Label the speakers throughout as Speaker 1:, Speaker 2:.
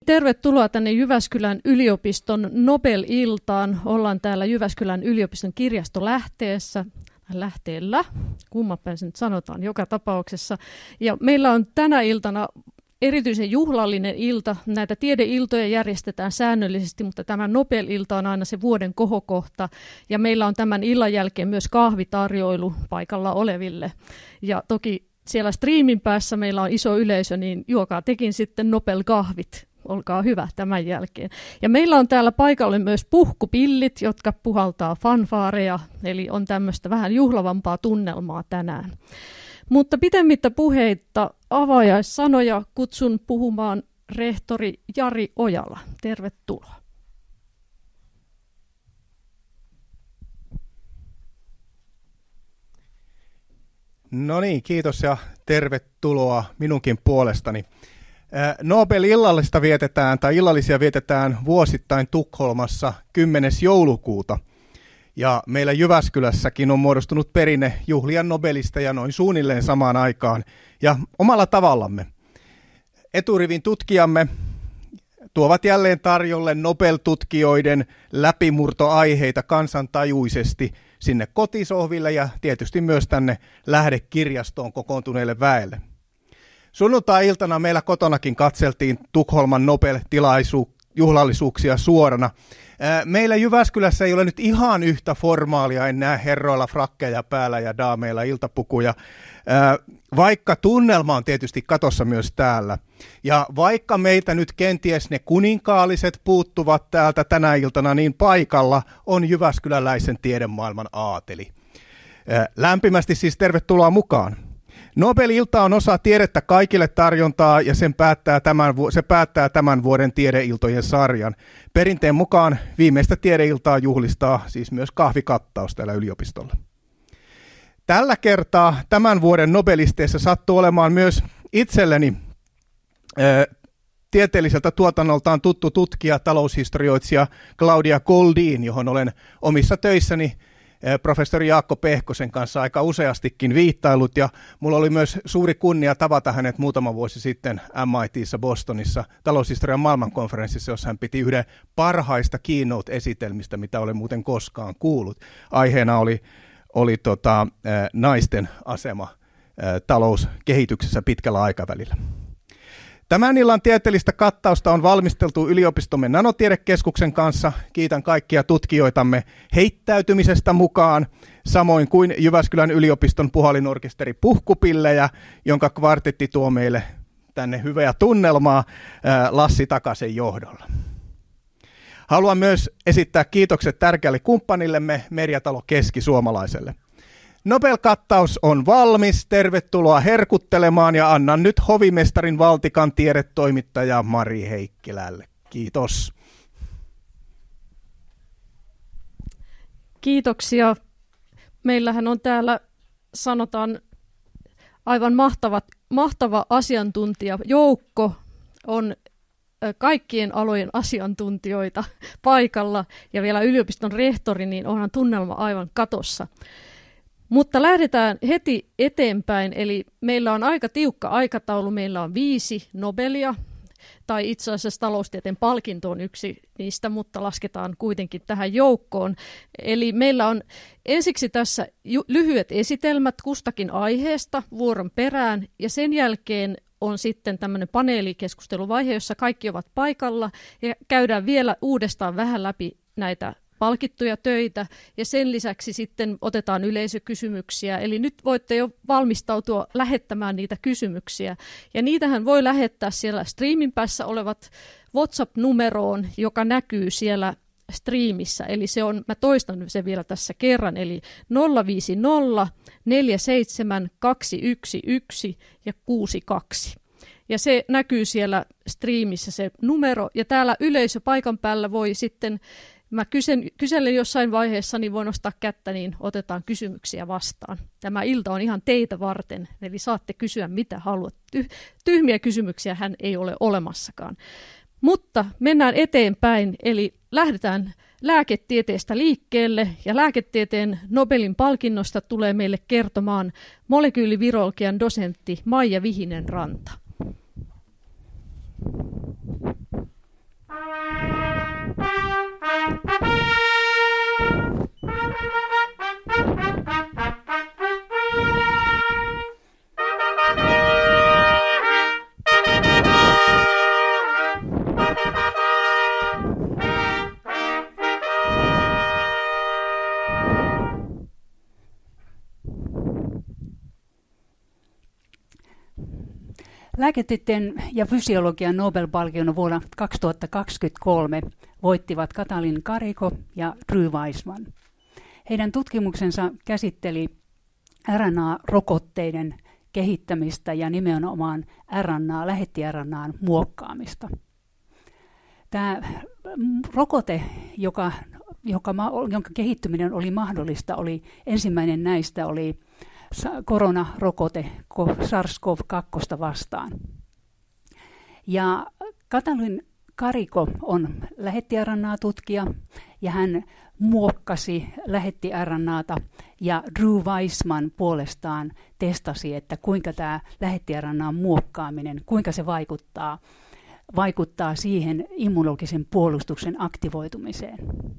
Speaker 1: Tervetuloa tänne Jyväskylän yliopiston Nobel-iltaan. Ollaan täällä Jyväskylän yliopiston lähteellä, kummapäin se nyt sanotaan joka tapauksessa. Ja meillä on tänä iltana erityisen juhlallinen ilta. Näitä tiedeiltoja järjestetään säännöllisesti, mutta tämä Nobel-ilta on aina se vuoden kohokohta. Ja meillä on tämän illan jälkeen myös kahvitarjoilu paikalla oleville. Ja toki siellä striimin päässä meillä on iso yleisö, niin juokaa tekin sitten Nobel-kahvit. Olkaa hyvä tämän jälkeen. Ja meillä on täällä paikalle myös puhkupillit, jotka puhaltaa fanfaareja, eli on tämmöistä vähän juhlavampaa tunnelmaa tänään. Mutta pitemmittä puheitta avaajaissanoja kutsun puhumaan rehtori Jari Ojala. Tervetuloa.
Speaker 2: No niin, kiitos ja tervetuloa minunkin puolestani. Nobel-illallista vietetään, tai illallisia vietetään vuosittain Tukholmassa 10. joulukuuta. Ja meillä Jyväskylässäkin on muodostunut perinne juhlia Nobelisteja noin suunnilleen samaan aikaan ja omalla tavallamme. Eturivin tutkijamme tuovat jälleen tarjolle Nobel-tutkijoiden läpimurtoaiheita kansantajuisesti sinne kotisohville ja tietysti myös tänne lähdekirjastoon kokoontuneille väelle. Sunnuntai-iltana meillä kotonakin katseltiin Tukholman Nobel-juhlallisuuksia suorana. Meillä Jyväskylässä ei ole nyt ihan yhtä formaalia, en näe herroilla frakkeja päällä ja daameilla iltapukuja, vaikka tunnelma on tietysti katossa myös täällä. Ja vaikka meitä nyt kenties ne kuninkaalliset puuttuvat täältä tänä iltana, niin paikalla on jyväskyläläisen tiedemaailman aateli. Lämpimästi siis tervetuloa mukaan. Nobel-ilta on osa tiedettä kaikille tarjontaa ja se päättää tämän vuoden tiedeiltojen sarjan. Perinteen mukaan viimeistä tiedeiltaa juhlistaa siis myös kahvikattaus täällä yliopistolla. Tällä kertaa tämän vuoden nobelisteissa sattuu olemaan myös itselleni tieteelliseltä tuotannoltaan tuttu tutkija, taloushistorioitsija Claudia Goldin, johon olen omissa töissäni professori Jaakko Pehkosen kanssa aika useastikin viittailut, ja mulla oli myös suuri kunnia tavata hänet muutama vuosi sitten MIT:ssä Bostonissa taloushistorian maailmankonferenssissa, jossa hän piti yhden parhaista keynote-esitelmistä, mitä olen muuten koskaan kuullut. Aiheena oli naisten asema talouskehityksessä pitkällä aikavälillä. Tämän illan tieteellistä kattausta on valmisteltu yliopistomme Nanotiedekeskuksen kanssa. Kiitän kaikkia tutkijoitamme heittäytymisestä mukaan, samoin kuin Jyväskylän yliopiston puhallinorkesteri Puhkupillejä, jonka kvartetti tuo meille tänne hyvää tunnelmaa Lassi Takasen johdolla. Haluan myös esittää kiitokset tärkeälle kumppanillemme Merjatalo Keski-Suomalaiselle. Nobel-kattaus on valmis, tervetuloa herkuttelemaan ja annan nyt hovimestarin valtikan tiedetoimittaja Mari Heikkilälle. Kiitos.
Speaker 1: Kiitoksia. Meillähän on täällä, sanotaan, aivan mahtava asiantuntijajoukko. On kaikkien alojen asiantuntijoita paikalla ja vielä yliopiston rehtori, niin onhan tunnelma aivan katossa. Mutta lähdetään heti eteenpäin, eli meillä on aika tiukka aikataulu, meillä on 5 Nobelia, tai itse asiassa taloustieteen palkinto on yksi niistä, mutta lasketaan kuitenkin tähän joukkoon. Eli meillä on ensiksi tässä lyhyet esitelmät kustakin aiheesta vuoron perään, ja sen jälkeen on sitten tämmöinen paneelikeskusteluvaihe, jossa kaikki ovat paikalla, ja käydään vielä uudestaan vähän läpi näitä palkittuja töitä, ja sen lisäksi sitten otetaan yleisökysymyksiä. Eli nyt voitte jo valmistautua lähettämään niitä kysymyksiä. Ja niitähän voi lähettää siellä striimin päässä olevat WhatsApp-numeroon, joka näkyy siellä striimissä. Eli se on, mä toistan sen vielä tässä kerran, eli 050 47 211 ja 62. Ja se näkyy siellä striimissä se numero, ja täällä yleisö paikan päällä voi sitten, mä kyselen jossain vaiheessa, niin voi nostaa kättä, niin otetaan kysymyksiä vastaan. Tämä ilta on ihan teitä varten, eli saatte kysyä mitä haluat. Tyhmiä kysymyksiä hän ei ole olemassakaan. Mutta mennään eteenpäin, eli lähdetään lääketieteestä liikkeelle, ja lääketieteen Nobelin palkinnosta tulee meille kertomaan molekyylivirologian dosentti Maija Vihinen-Ranta.
Speaker 3: Lääketieteen ja fysiologian Nobel-palkinnon vuonna 2023 voittivat Katalin Karikó ja Drew Weissman. Heidän tutkimuksensa käsitteli RNA-rokotteiden kehittämistä ja nimenomaan lähetti-RNAn muokkaamista. Tämä rokote, jonka kehittyminen oli mahdollista, ensimmäinen näistä oli koronarokote SARS-CoV-2 vastaan. Ja Katalin Karikó on lähetti-RNA-tutkija ja hän muokkasi lähetti-RNAta ja Drew Weissman puolestaan testasi, että kuinka tämä lähetti-RNAn muokkaaminen, kuinka se vaikuttaa siihen immunologisen puolustuksen aktivoitumiseen.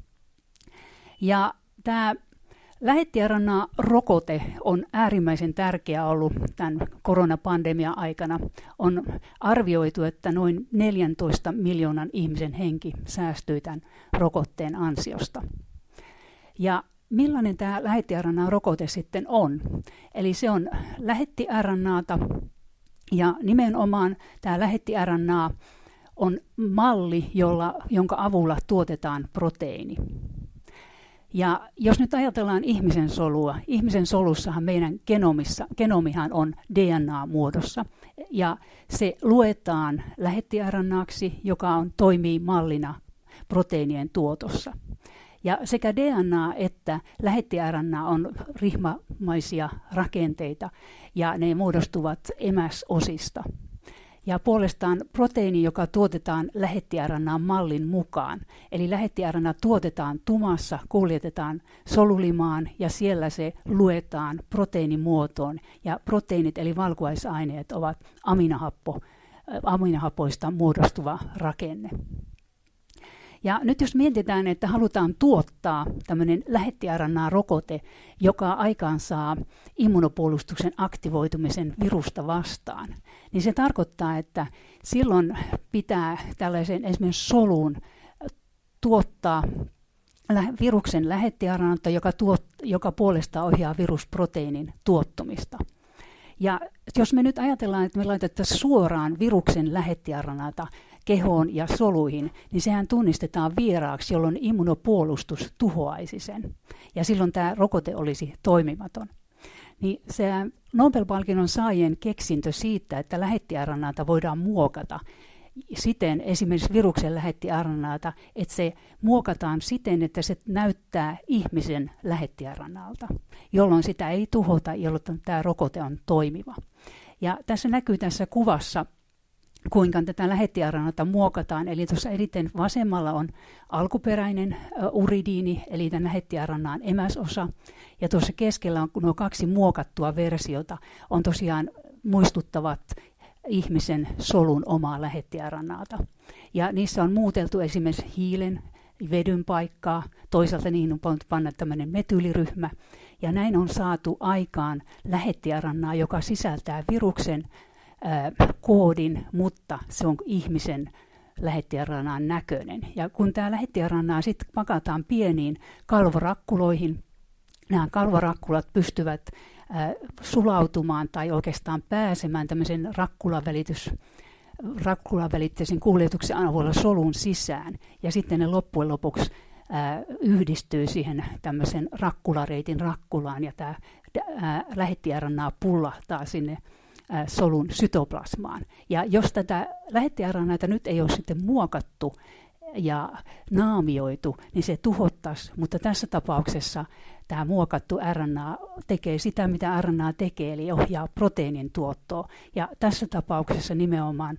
Speaker 3: Ja tämä lähetti-RNA-rokote on äärimmäisen tärkeä ollut tämän koronapandemian aikana. On arvioitu, että noin 14 miljoonan ihmisen henki säästyi tämän rokotteen ansiosta. Ja millainen tämä lähetti-RNA-rokote sitten on? Eli se on lähetti-RNAta ja nimenomaan tämä lähetti-RNA on malli, jonka avulla tuotetaan proteiini. Ja jos nyt ajatellaan ihmisen solua, ihmisen solussahan meidän genomihan on DNA-muodossa ja se luetaan lähetti-RNAksi, joka toimii mallina proteiinien tuotossa. Ja sekä DNA että lähetti-RNA on rihmamaisia rakenteita ja ne muodostuvat emäsosista. Ja puolestaan proteiini, joka tuotetaan lähetti-RNA-mallin mukaan. Eli lähetti-RNA tuotetaan tumassa, kuljetetaan solulimaan ja siellä se luetaan proteiinimuotoon. Ja proteiinit eli valkuaisaineet ovat aminohapoista muodostuva rakenne. Ja nyt jos mietitään, että halutaan tuottaa tämmöinen lähetti-RNA-rokote, joka aikaansaa immunopuolustuksen aktivoitumisen virusta vastaan, niin se tarkoittaa, että silloin pitää tällaisen esimerkiksi soluun tuottaa viruksen lähetti-RNAta, joka puolestaan ohjaa virusproteiinin tuottumista. Ja jos me nyt ajatellaan, että me laitettaisiin suoraan viruksen lähetti-RNAta kehoon ja soluihin, niin sehän tunnistetaan vieraaksi, jolloin immunopuolustus tuhoaisi sen. Ja silloin tämä rokote olisi toimimaton. Niin se Nobel-palkinnon saajien keksintö siitä, että lähetti-RNAta voidaan muokata siten, esimerkiksi viruksen lähetti-RNAta, että se muokataan siten, että se näyttää ihmisen lähetti-RNAlta, jolloin sitä ei tuhota, jolloin tämä rokote on toimiva. Ja tässä näkyy tässä kuvassa, kuinka tätä lähetti-RNAta muokataan. Eli tuossa eriten vasemmalla on alkuperäinen uridiini, eli tämän lähetti-RNAn emäsosa. Ja tuossa keskellä on nuo kaksi muokattua versiota, on tosiaan muistuttavat ihmisen solun omaa lähetti-RNAta. Ja niissä on muuteltu esimerkiksi hiilen, vedyn paikkaa, toisaalta niihin on panna tämmöinen metyyliryhmä. Ja näin on saatu aikaan lähetti-RNA, joka sisältää viruksen koodin, mutta se on ihmisen lähetti-RNAn näköinen. Ja kun tämä lähetti-RNA sitten pakataan pieniin kalvorakkuloihin, nämä kalvorakkulat pystyvät sulautumaan tai oikeastaan pääsemään tämmöisen rakkulavälitteisen kuljetuksen avulla solun sisään. Ja sitten ne loppujen lopuksi yhdistyy siihen tämmöisen rakkulareitin rakkulaan ja tämä lähetti-RNA pullahtaa sinne solun sytoplasmaan. Ja jos tätä lähetti-RNAta nyt ei ole sitten muokattu ja naamioitu, niin se tuhottaisi, mutta tässä tapauksessa tämä muokattu RNA tekee sitä, mitä RNA tekee, eli ohjaa proteiinin tuottoa. Ja tässä tapauksessa nimenomaan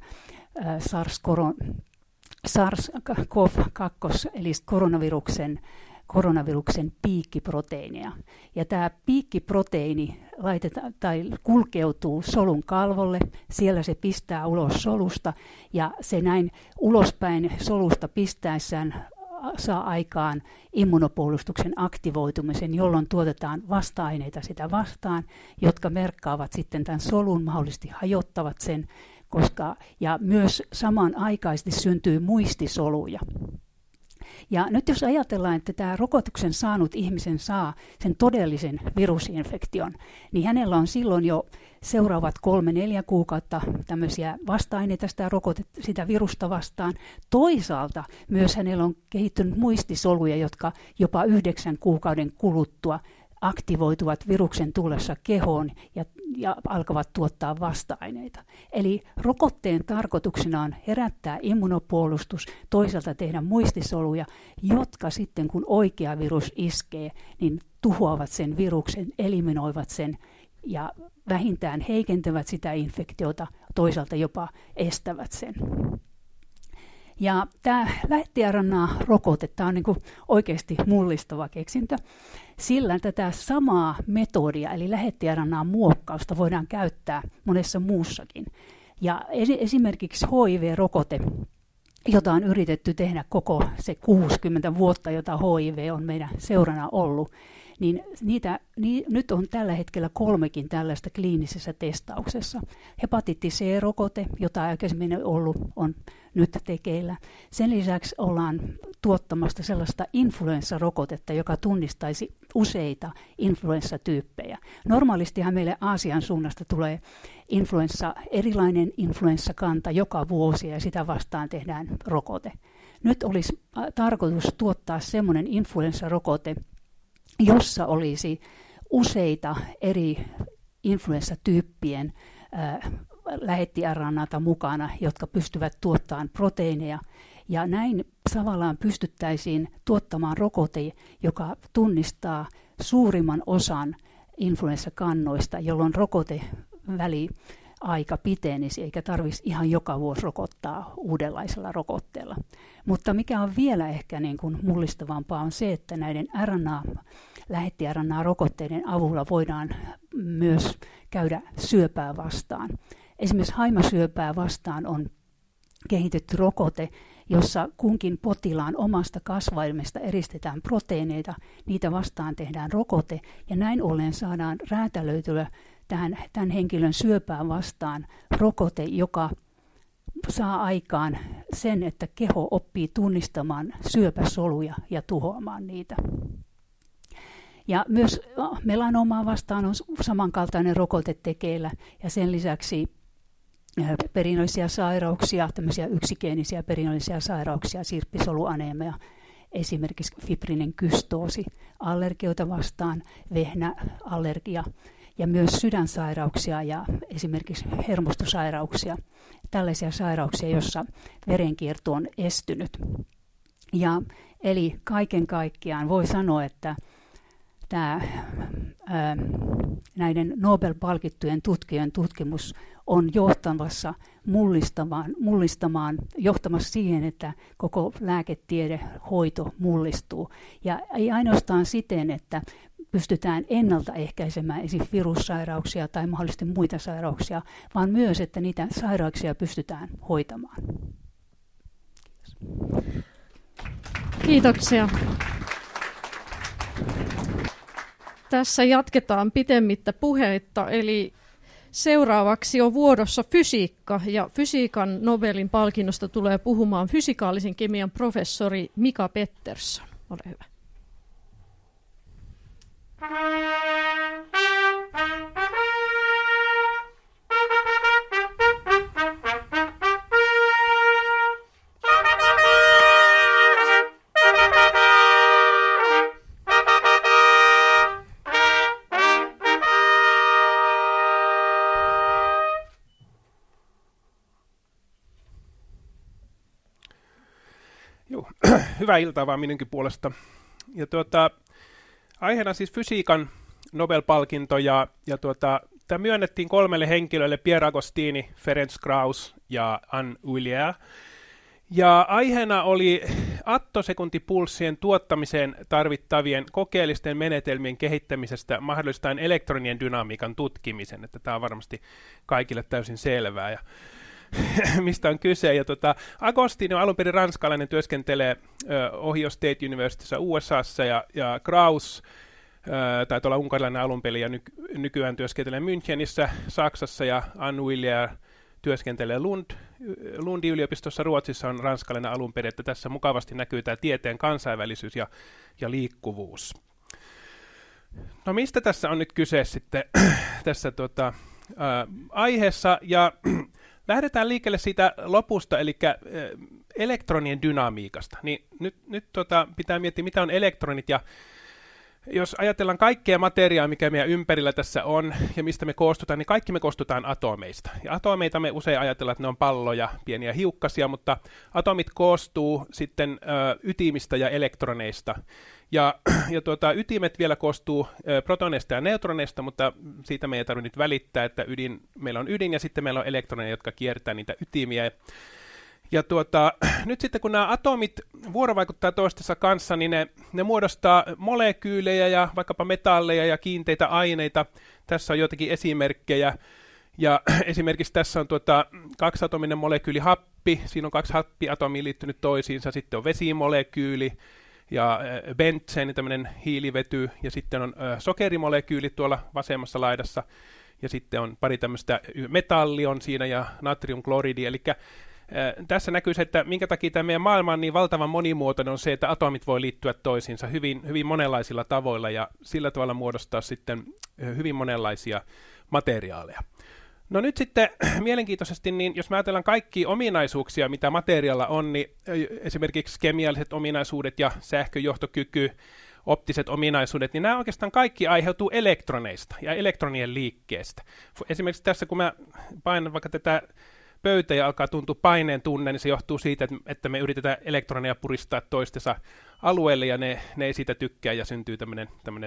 Speaker 3: SARS-CoV-2, eli koronaviruksen piikkiproteiinia. Ja tämä piikkiproteiini kulkeutuu solun kalvolle, siellä se pistää ulos solusta ja se näin ulospäin solusta pistäessään saa aikaan immunopuolustuksen aktivoitumisen, jolloin tuotetaan vasta-aineita sitä vastaan, jotka merkkaavat sitten tämän solun, mahdollisesti hajottavat sen, ja myös samanaikaisesti syntyy muistisoluja. Ja nyt jos ajatellaan, että tämä rokotuksen saanut ihmisen saa sen todellisen virusinfektion, niin hänellä on silloin jo seuraavat 3-4 kuukautta tämmöisiä vasta-aineita sitä virusta vastaan. Toisaalta myös hänellä on kehittynyt muistisoluja, jotka jopa 9 kuukauden kuluttua aktivoituvat viruksen tullessa kehoon ja alkavat tuottaa vasta-aineita. Eli rokotteen tarkoituksena on herättää immunopuolustus, toisaalta tehdä muistisoluja, jotka sitten kun oikea virus iskee, niin tuhoavat sen viruksen, eliminoivat sen ja vähintään heikentävät sitä infektiota, toisaalta jopa estävät sen. Ja tämä lähetti-RNA-rokote, tämä on niin kuin oikeasti mullistava keksintö, sillä tätä samaa metodia, eli lähetti-RNA-muokkausta voidaan käyttää monessa muussakin. Ja esimerkiksi HIV-rokote, jota on yritetty tehdä koko se 60 vuotta, jota HIV on meidän seurana ollut, niin nyt on tällä hetkellä 3 tällaista kliinisessä testauksessa. Hepatiitti C-rokote, jota aikaisemmin ollut, on nyt tekeillä. Sen lisäksi ollaan tuottamasta sellaista influenssarokotetta, joka tunnistaisi useita influenssatyyppejä. Normaalistihan meille Aasian suunnasta tulee erilainen influenssakanta joka vuosi ja sitä vastaan tehdään rokote. Nyt olisi tarkoitus tuottaa semmoinen influenssarokote, jossa olisi useita eri influenssatyyppien lähetti-RNAta mukana, jotka pystyvät tuottamaan proteiineja. Ja näin tavallaan pystyttäisiin tuottamaan rokote, joka tunnistaa suurimman osan influenssakannoista, jolloin rokoteväliaika pitenisi, eikä tarvitsisi ihan joka vuosi rokottaa uudenlaisella rokotteella. Mutta mikä on vielä ehkä niin kuin mullistavampaa on se, että näiden lähetti-RNA-rokotteiden avulla voidaan myös käydä syöpää vastaan. Esimerkiksi haimasyöpää vastaan on kehitetty rokote, jossa kunkin potilaan omasta kasvaimesta eristetään proteiineita, niitä vastaan tehdään rokote, ja näin ollen saadaan räätälöityä tämän henkilön syöpää vastaan rokote, joka saa aikaan sen, että keho oppii tunnistamaan syöpäsoluja ja tuhoamaan niitä. Ja myös melanomaa vastaan on samankaltainen rokote tekeillä, ja sen lisäksi perinnöllisiä sairauksia, tämmöisiä yksigeenisiä perinnöllisiä sairauksia, sirppisoluaneemia, esimerkiksi fibrinen kystoosi, allergioita vastaan, vehnäallergia ja myös sydänsairauksia ja esimerkiksi hermostosairauksia, tällaisia sairauksia, joissa verenkierto on estynyt. Ja eli kaiken kaikkiaan voi sanoa, että näiden Nobel-palkittujen tutkijoiden tutkimus on johtamassa johtamassa siihen, että koko lääketiedehoito mullistuu. Ja ei ainoastaan siten, että pystytään ennaltaehkäisemään esimerkiksi virussairauksia tai mahdollisesti muita sairauksia, vaan myös, että niitä sairauksia pystytään hoitamaan.
Speaker 1: Kiitoksia. Tässä jatketaan pitemmittä puheitta, eli seuraavaksi on vuorossa fysiikka, ja fysiikan Nobelin palkinnosta tulee puhumaan fysikaalisen kemian professori Mika Pettersson. Ole hyvä.
Speaker 4: Hyvää iltaa vaan minunkin puolesta. Ja aiheena siis fysiikan Nobel-palkinto, ja tämä myönnettiin 3 henkilölle, Pierre Agostini, Ferenc Krauss ja Anne Oulier. Ja aiheena oli attosekundipulssien tuottamiseen tarvittavien kokeellisten menetelmien kehittämisestä mahdollistaen elektronien dynamiikan tutkimisen, että tämä on varmasti kaikille täysin selvää. Ja mistä on kyse. Ja Agostini on alun perin ranskalainen, työskentelee Ohio State Universityssä USAssa, ja Krauss taitaa olla unkarilainen alun perin ja nykyään työskentelee Münchenissä Saksassa, ja Anne Oulier työskentelee Lundin yliopistossa Ruotsissa, on ranskalainen alun perin, että tässä mukavasti näkyy tämä tieteen kansainvälisyys ja liikkuvuus. No mistä tässä on nyt kyse sitten tässä aiheessa, ja lähdetään liikkeelle siitä lopusta, eli elektronien dynamiikasta. Niin nyt pitää miettiä, mitä on elektronit, ja jos ajatellaan kaikkea materiaa, mikä meidän ympärillä tässä on, ja mistä me koostutaan, niin kaikki me koostutaan atomeista. Ja atomeita me usein ajatellaan, että ne on palloja, pieniä hiukkasia, mutta atomit koostuu sitten ytimistä ja elektroneista. Ja ytimet vielä koostuu protoneista ja neutroneista, mutta siitä me ei tarvitse nyt välittää, että meillä on ydin ja sitten meillä on elektroneja, jotka kiertää niitä ytimiä. Ja nyt sitten kun nämä atomit vuorovaikuttaa toistensa kanssa, niin ne muodostaa molekyylejä ja vaikkapa metalleja ja kiinteitä aineita. Tässä on joitakin esimerkkejä. Ja esimerkiksi tässä on kaksiatominen molekyyli happi. Siinä on 2 happiatomia liittynyt toisiinsa. Sitten on vesimolekyyli ja bentseeni, tämmöinen hiilivety. Ja sitten on sokerimolekyyli tuolla vasemmassa laidassa. Ja sitten on pari tämmöistä metalli on siinä ja natriumkloridi. Eli tässä näkyy se, että minkä takia tämä meidän maailma on niin valtavan monimuotoinen, on se, että atomit voi liittyä toisiinsa hyvin monenlaisilla tavoilla ja sillä tavalla muodostaa sitten hyvin monenlaisia materiaaleja. No nyt sitten mielenkiintoisesti, niin jos me ajatellaan kaikkia ominaisuuksia, mitä materiaalilla on, niin esimerkiksi kemialliset ominaisuudet ja sähköjohtokyky, optiset ominaisuudet, niin nämä oikeastaan kaikki aiheutuu elektroneista ja elektronien liikkeestä. Esimerkiksi tässä, kun mä painan vaikka tätä pöytä ja alkaa tuntua paineen tunne, niin se johtuu siitä, että me yritetään elektroneja puristaa toistensa alueelle, ja ne ei siitä tykkää, ja syntyy tämmöinen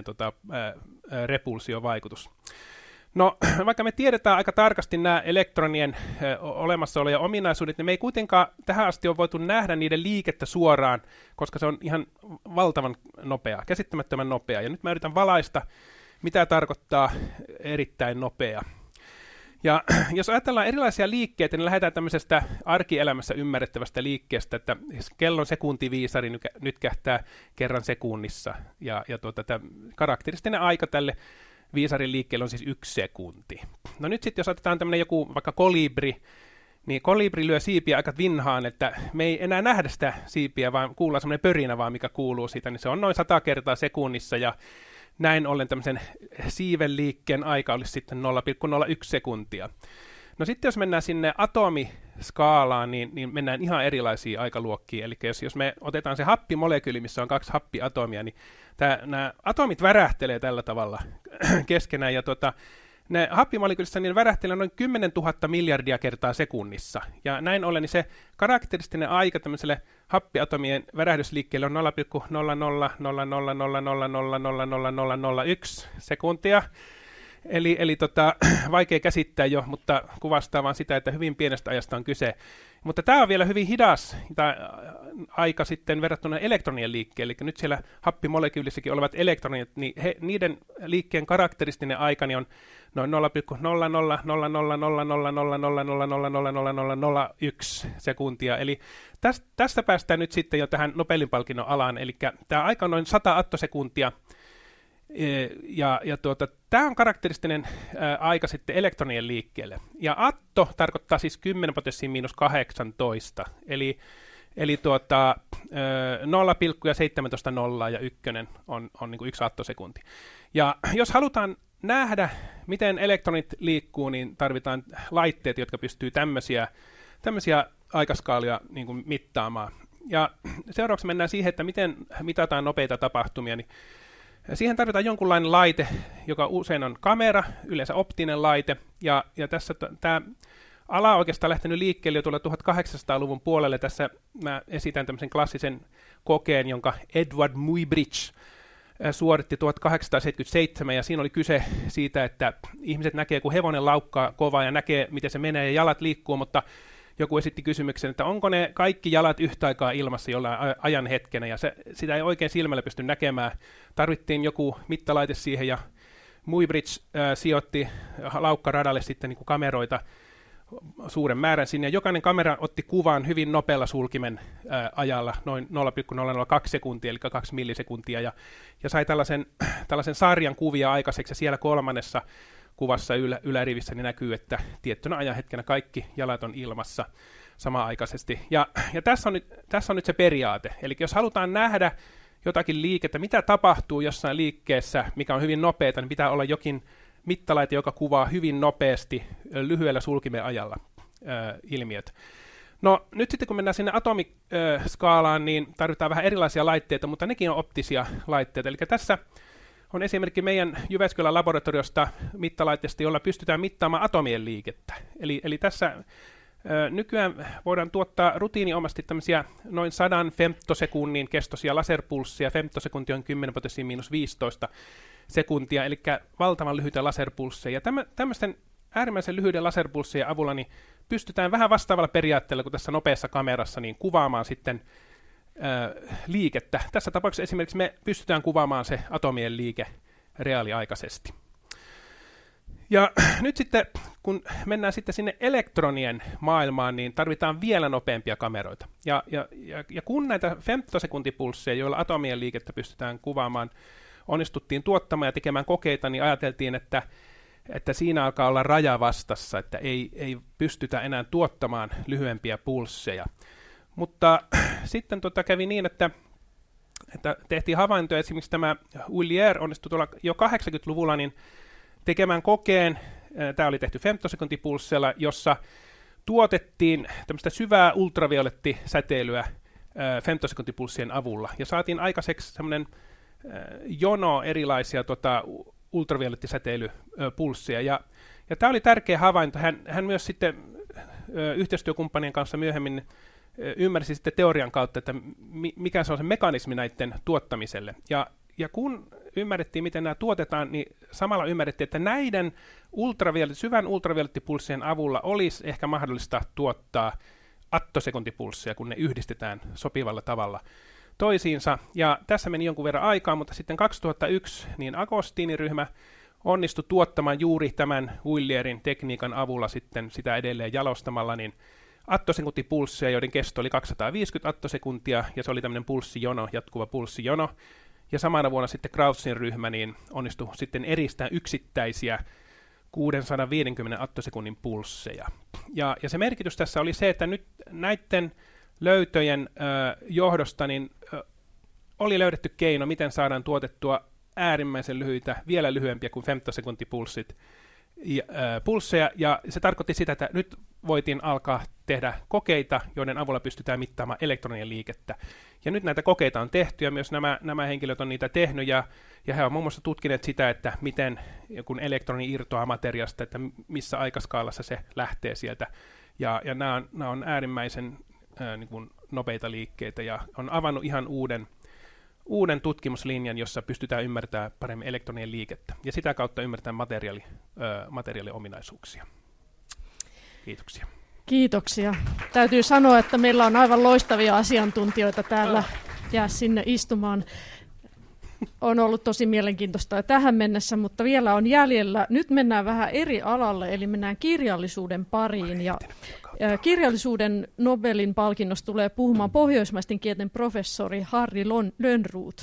Speaker 4: repulsiovaikutus. No, vaikka me tiedetään aika tarkasti nämä elektronien olemassaolo ja ominaisuudet, niin me ei kuitenkaan tähän asti ole voitu nähdä niiden liikettä suoraan, koska se on ihan valtavan nopea, käsittämättömän nopea. Ja nyt mä yritän valaista, mitä tarkoittaa erittäin nopea. Ja jos ajatellaan erilaisia liikkeitä, niin lähdetään tämmöisestä arkielämässä ymmärrettävästä liikkeestä, että kellon sekuntiviisari nytkähtää kerran sekunnissa. Ja tämä karakteristinen aika tälle viisarin liikkeelle on siis 1 sekunti. No nyt sitten jos otetaan tämmöinen joku vaikka kolibri, niin kolibri lyö siipiä aika vinhaan, että me ei enää nähdä sitä siipiä, vaan kuullaan semmoinen pörinä vaan, mikä kuuluu siitä, niin se on noin 100 kertaa sekunnissa, ja näin ollen tämmöisen siiven liikkeen aika olisi sitten 0,01 sekuntia. No sitten jos mennään sinne atomiskaalaan, niin mennään ihan erilaisiin aikaluokkiin. Eli jos me otetaan se happimolekyyli, missä on 2 happiatomia, niin nämä atomit värähtelee tällä tavalla keskenään. Ja ne happimolekyylissä niin värähtelee noin 10 000 miljardia kertaa sekunnissa. Ja näin ollen niin se karakteristinen aika tämmöiselle happiatomien värähdysliikkeelle on 0,00000000001 sekuntia. Eli vaikea käsittää jo, mutta kuvastaa vaan sitä, että hyvin pienestä ajasta on kyse. Mutta tämä on vielä hyvin hidas aika sitten verrattuna elektronien liikkeelle. Eli nyt siellä happimolekyylissäkin olevat elektronit, niin niiden liikkeen karakteristinen aika niin on noin 0,0000000000001 sekuntia. Eli tästä päästään nyt sitten jo tähän Nobelin palkinnon alaan. Eli tämä aika on noin 100 attosekuntia. Tämä on karakteristinen aika sitten elektronien liikkeelle. Ja atto tarkoittaa siis 10⁻⁸ eli 0,17 ja 1 on niin kuin 1 attosekunti. Ja jos halutaan nähdä, miten elektronit liikkuu, niin tarvitaan laitteet, jotka pystyy tämmöisiä aikaskaalia niin kuin mittaamaan. Ja seuraavaksi mennään siihen, että miten mitataan nopeita tapahtumia. Niin siihen tarvitaan jonkunlainen laite, joka usein on kamera, yleensä optinen laite. Ja tässä tämä ala on oikeastaan lähtenyt liikkeelle jo tuolla 1800-luvun puolelle. Tässä mä esitän tämmöisen klassisen kokeen, jonka Edward Muybridge suoritti 1877, ja siinä oli kyse siitä, että ihmiset näkee, kun hevonen laukkaa kovaa ja näkee, miten se menee ja jalat liikkuu, mutta joku esitti kysymyksen, että onko ne kaikki jalat yhtä aikaa ilmassa jollain ajan hetkenä, ja sitä ei oikein silmällä pysty näkemään. Tarvittiin joku mittalaite siihen, ja Muybridge sijoitti laukkaradalle sitten niin kuin kameroita suuren määrän sinne, ja jokainen kamera otti kuvan hyvin nopealla sulkimen ajalla, noin 0,002 sekuntia, eli 2 millisekuntia, ja sai tällaisen sarjan kuvia aikaiseksi, ja siellä kuvassa ylärivissä niin näkyy, että tiettynä ajanhetkenä kaikki jalat on ilmassa samanaikaisesti. Ja tässä on nyt se periaate. Eli jos halutaan nähdä jotakin liikettä, mitä tapahtuu jossain liikkeessä, mikä on hyvin nopeata, niin pitää olla jokin mittalaite, joka kuvaa hyvin nopeasti lyhyellä sulkimen ajalla ilmiöt. No nyt sitten kun mennään sinne atomiskaalaan, niin tarvitaan vähän erilaisia laitteita, mutta nekin on optisia laitteita. Eli tässä on esimerkki meidän Jyväskylän laboratoriosta mittalaitteesta, jolla pystytään mittaamaan atomien liikettä. Eli tässä nykyään voidaan tuottaa rutiiniomasti tämmöisiä noin 100 femtosekunnin kestoisia laserpulsseja. Femtosekunti on 10⁻⁻15 sekuntia, eli valtavan lyhyitä laserpulsseja. Tämmöisten äärimmäisen lyhyiden laserpulssien avulla niin pystytään vähän vastaavalla periaatteella kuin tässä nopeassa kamerassa niin kuvaamaan sitten liikettä. Tässä tapauksessa esimerkiksi me pystytään kuvaamaan se atomien liike reaaliaikaisesti. Ja nyt sitten, kun mennään sitten sinne elektronien maailmaan, niin tarvitaan vielä nopeampia kameroita. Ja kun näitä femtosekuntipulsseja, joilla atomien liikettä pystytään kuvaamaan, onnistuttiin tuottamaan ja tekemään kokeita, niin ajateltiin, että siinä alkaa olla raja vastassa, että ei pystytä enää tuottamaan lyhyempiä pulsseja. Mutta sitten kävi niin, että tehtiin havaintoja, esimerkiksi tämä Huillier onnistui tuolla jo 80-luvulla niin tekemään kokeen, tämä oli tehty femtosekuntipulsseilla, jossa tuotettiin tämmöistä syvää ultraviolettisäteilyä femtosekuntipulssien avulla, ja saatiin aikaiseksi semmoinen jono erilaisia ultraviolettisäteilypulsseja, ja tämä oli tärkeä havainto. Hän myös sitten yhteistyökumppanien kanssa myöhemmin ymmärsi sitten teorian kautta, että mikä se on se mekanismi näiden tuottamiselle. Ja kun ymmärrettiin, miten nämä tuotetaan, niin samalla ymmärrettiin, että näiden syvän ultraviolettipulssien avulla olisi ehkä mahdollista tuottaa attosekuntipulsseja, kun ne yhdistetään sopivalla tavalla toisiinsa. Ja tässä meni jonkun verran aikaa, mutta sitten 2001 niin Agostini-ryhmä onnistui tuottamaan juuri tämän Huillierin tekniikan avulla sitten sitä edelleen jalostamalla niin attosekuntipulsseja, joiden kesto oli 250 attosekuntia, ja se oli tämmöinen pulssijono, jatkuva pulssijono. Ja samana vuonna sitten Krautsin ryhmä niin onnistui sitten eristämään yksittäisiä 650 attosekunnin pulsseja. Ja se merkitys tässä oli se, että nyt näiden löytöjen johdosta niin oli löydetty keino, miten saadaan tuotettua äärimmäisen lyhyitä, vielä lyhyempiä kuin femtosekuntipulssit pulsseja, ja se tarkoitti sitä, että nyt voitiin alkaa tehdä kokeita, joiden avulla pystytään mittaamaan elektronien liikettä. Ja nyt näitä kokeita on tehty, ja myös nämä henkilöt on niitä tehnyt, ja he ovat muun muassa tutkineet sitä, että miten kun elektroni irtoaa materiasta, että missä aikaskaalassa se lähtee sieltä. Ja nämä on äärimmäisen niin kuin nopeita liikkeitä, ja on avannut ihan uuden tutkimuslinjan, jossa pystytään ymmärtämään paremmin elektronien liikettä, ja sitä kautta ymmärtämään materiaaliominaisuuksia. Kiitoksia.
Speaker 1: Kiitoksia. Täytyy sanoa, että meillä on aivan loistavia asiantuntijoita täällä. Jää sinne istumaan. On ollut tosi mielenkiintoista tähän mennessä, mutta vielä on jäljellä. Nyt mennään vähän eri alalle, eli mennään kirjallisuuden pariin. Ja kirjallisuuden Nobelin palkinnosta tulee puhumaan pohjoismaisten kielten professori Harri Lönnroth.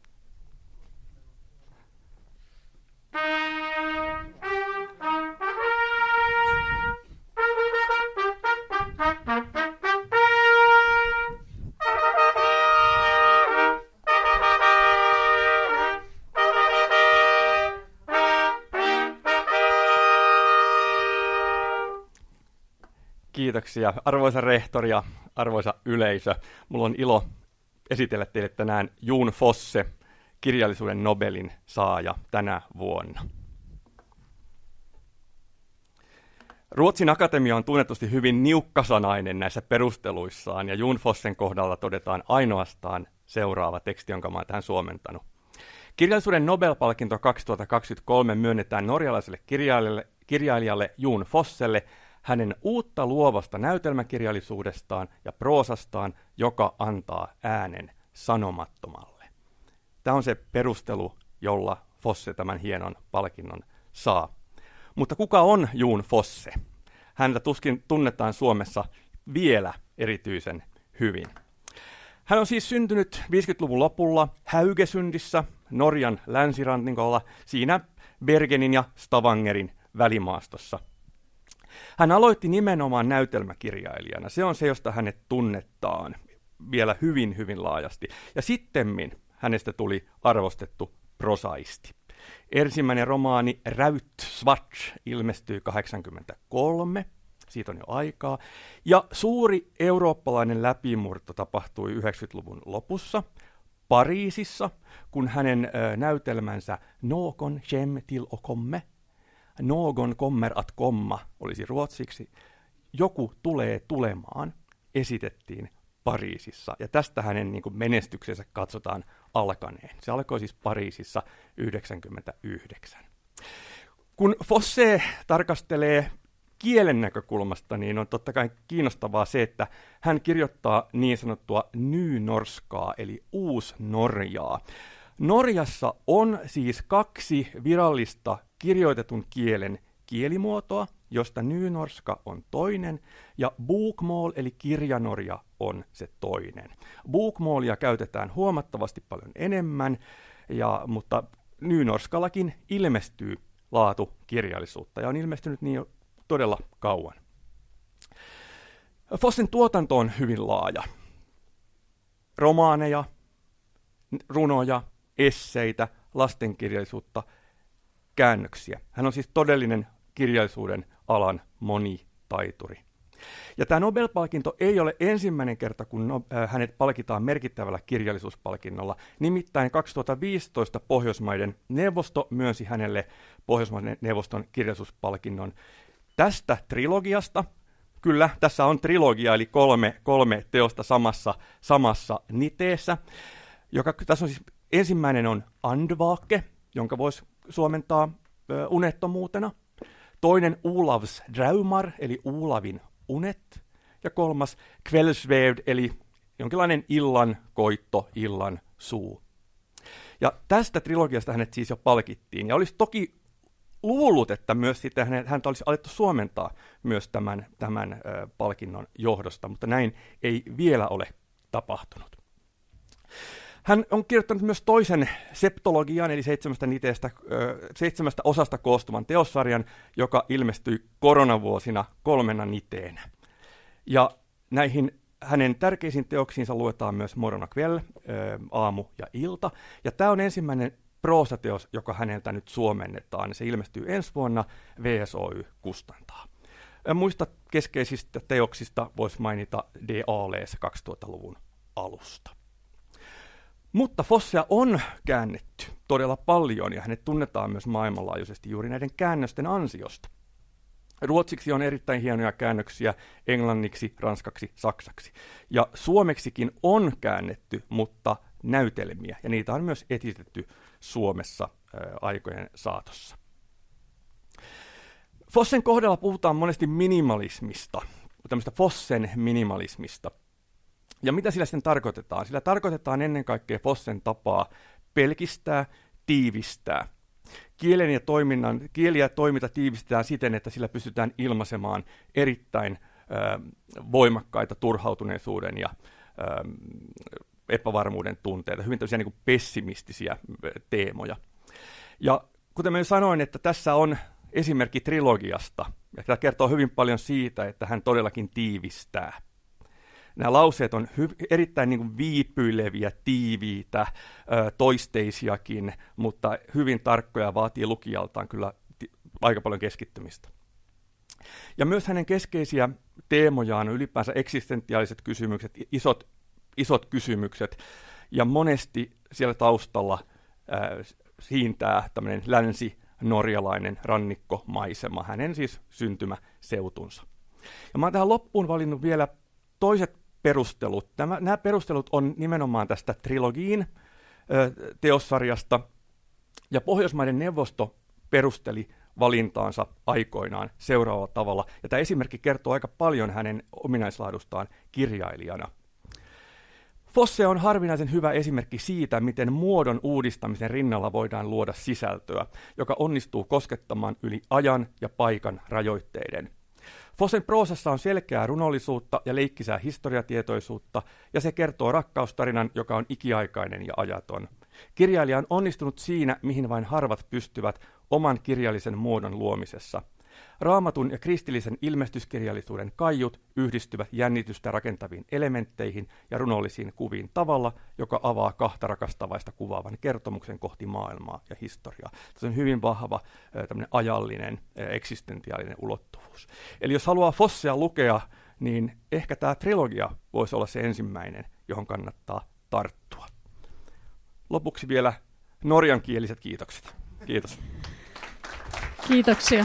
Speaker 5: Kiitoksia, arvoisa rehtori ja arvoisa yleisö. Mulla on ilo esitellä teille tänään Jon Fosse, kirjallisuuden Nobelin saaja tänä vuonna. Ruotsin akatemia on tunnetusti hyvin niukkasanainen näissä perusteluissaan, ja Jon Fossen kohdalla todetaan ainoastaan seuraava teksti, jonka mä oon tähän suomentanut. Kirjallisuuden Nobel-palkinto 2023 myönnetään norjalaiselle kirjailijalle Jon Fosselle hänen uutta luovasta näytelmäkirjallisuudestaan ja proosastaan, joka antaa äänen sanomattomalle. Tämä on se perustelu, jolla Fosse tämän hienon palkinnon saa. Mutta kuka on Jon Fosse? Häntä tuskin tunnetaan Suomessa vielä erityisen hyvin. Hän on siis syntynyt 50-luvun lopulla Haugesundissa, Norjan länsirannikolla, siinä Bergenin ja Stavangerin välimaastossa. Hän aloitti nimenomaan näytelmäkirjailijana. Se on se, josta hänet tunnetaan vielä hyvin, hyvin laajasti. Ja sittemmin hänestä tuli arvostettu prosaisti. Ensimmäinen romaani Räyt Svart ilmestyi 1983. Siitä on jo aikaa. Ja suuri eurooppalainen läpimurto tapahtui 90-luvun lopussa Pariisissa, kun hänen näytelmänsä Någon skäm till och komme, Någon kommer att komma, olisi ruotsiksi, joku tulee tulemaan, esitettiin Pariisissa. Ja tästä hänen menestyksensä katsotaan alkaneen. Se alkoi siis Pariisissa 1999. Kun Fosse tarkastelee kielen näkökulmasta, niin on totta kai kiinnostavaa se, että hän kirjoittaa niin sanottua nynorskaa, eli uusnorjaa. Norjassa on siis 2 virallista kirjoitetun kielen kielimuotoa, josta nynorska on toinen, ja bokmål, eli kirjanorja, on se toinen. Bokmålia käytetään huomattavasti paljon enemmän, mutta nynorskallakin ilmestyy laatukirjallisuutta, ja on ilmestynyt niin jo todella kauan. Fossen tuotanto on hyvin laaja. Romaaneja, runoja, esseitä, lastenkirjallisuutta, käännöksiä. Hän on siis todellinen kirjallisuuden alan monitaituri. Ja tämä Nobel-palkinto ei ole ensimmäinen kerta, kun hänet palkitaan merkittävällä kirjallisuuspalkinnolla. Nimittäin 2015 Pohjoismaiden neuvosto myönsi hänelle Pohjoismaiden neuvoston kirjallisuuspalkinnon tästä trilogiasta. Kyllä, tässä on trilogia, eli kolme teosta samassa niteessä. Tässä on siis, ensimmäinen on Andvake, jonka voisi suomentaa unettomuutena. Toinen Olavs draumar, eli Olavin unet. Ja kolmas Kvällsvävd, eli jonkinlainen illan koitto, illan suu. Ja tästä trilogiasta hänet siis jo palkittiin. Ja olisi toki luullut, että myös sitten häntä olisi alettu suomentaa myös tämän palkinnon johdosta, mutta näin ei vielä ole tapahtunut. Hän on kirjoittanut myös toisen septologian, eli 7 osasta koostuvan teossarjan, joka ilmestyi koronavuosina 3 niteenä. Ja näihin hänen tärkeisiin teoksiinsa luetaan myös Morgon kväll, aamu ja ilta. Ja tämä on ensimmäinen proosateos, joka häneltä nyt suomennetaan. Se ilmestyy ensi vuonna, VSOY kustantaa. Muista keskeisistä teoksista voisi mainita D. Aalees 2000-luvun alusta. Mutta Fossea on käännetty todella paljon, ja hänet tunnetaan myös maailmanlaajuisesti juuri näiden käännösten ansiosta. Ruotsiksi on erittäin hienoja käännöksiä, englanniksi, ranskaksi, saksaksi. Ja suomeksikin on käännetty, mutta näytelmiä, ja niitä on myös esitetty Suomessa aikojen saatossa. Fossen kohdalla puhutaan monesti minimalismista, tämmöistä Fossen minimalismista. Ja mitä sillä sitten tarkoitetaan? Sillä tarkoitetaan ennen kaikkea Fossen tapaa pelkistää, tiivistää. Kieli ja toiminta tiivistetään siten, että sillä pystytään ilmaisemaan erittäin voimakkaita turhautuneisuuden ja epävarmuuden tunteita, hyvin tämmöisiä niin kuin pessimistisiä teemoja. Ja kuten mä sanoin, että tässä on esimerkki trilogiasta, ja tämä kertoo hyvin paljon siitä, että hän todellakin tiivistää. Nämä lauseet on erittäin niin kuin viipyileviä, tiiviitä, toisteisiakin, mutta hyvin tarkkoja, vaatii lukijaltaan kyllä aika paljon keskittymistä. Ja myös hänen keskeisiä teemojaan on ylipäänsä eksistentiaaliset kysymykset, isot kysymykset, ja monesti siellä taustalla siintää tämmöinen länsi-norjalainen rannikkomaisema, hänen siis syntymäseutunsa. Ja mä oon tähän loppuun valinnut vielä toiset perustelut. Nämä perustelut on nimenomaan tästä trilogiin teossarjasta, ja Pohjoismaiden neuvosto perusteli valintaansa aikoinaan seuraavalla tavalla, ja tämä esimerkki kertoo aika paljon hänen ominaislaadustaan kirjailijana. Fosse on harvinaisen hyvä esimerkki siitä, miten muodon uudistamisen rinnalla voidaan luoda sisältöä, joka onnistuu koskettamaan yli ajan ja paikan rajoitteiden. Fossen proosassa on selkeää runollisuutta ja leikkisää historiatietoisuutta, ja se kertoo rakkaustarinan, joka on ikiaikainen ja ajaton. Kirjailija on onnistunut siinä, mihin vain harvat pystyvät, oman kirjallisen muodon luomisessa. Raamatun ja kristillisen ilmestyskirjallisuuden kaiut yhdistyvät jännitystä rakentaviin elementteihin ja runollisiin kuviin tavalla, joka avaa kahta rakastavaista kuvaavan kertomuksen kohti maailmaa ja historiaa. Se on hyvin vahva tämmöinen ajallinen, eksistentiaalinen ulottuvuus. Eli jos haluaa Fossea lukea, niin ehkä tämä trilogia voisi olla se ensimmäinen, johon kannattaa tarttua. Lopuksi vielä norjankieliset kiitokset. Kiitos.
Speaker 1: Kiitoksia.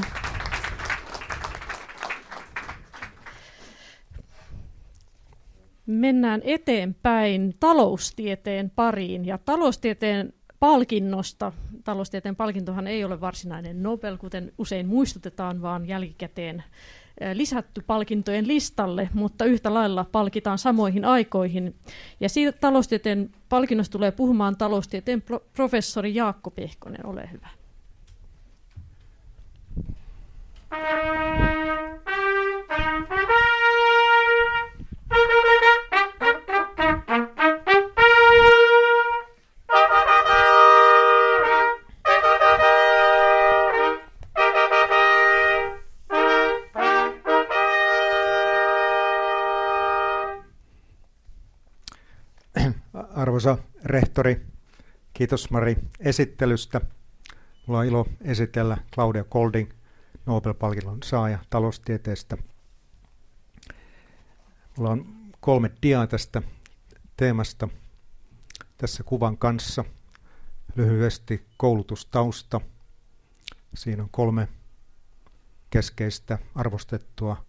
Speaker 1: Mennään eteenpäin taloustieteen pariin ja taloustieteen palkinnosta. Taloustieteen palkintohan ei ole varsinainen Nobel, kuten usein muistutetaan, vaan jälkikäteen lisätty palkintojen listalle, mutta yhtä lailla palkitaan samoihin aikoihin. Ja siitä taloustieteen palkinnosta tulee puhumaan taloustieteen professori Jaakko Pehkonen. Ole hyvä.
Speaker 6: Arvoisa rehtori, kiitos Mari esittelystä. Minulla on ilo esitellä Claudia Golding, Nobel-palkinnon saaja taloustieteestä. Minulla on 3 diaa tästä teemasta tässä kuvan kanssa. Lyhyesti koulutustausta. Siinä on 3 keskeistä arvostettua,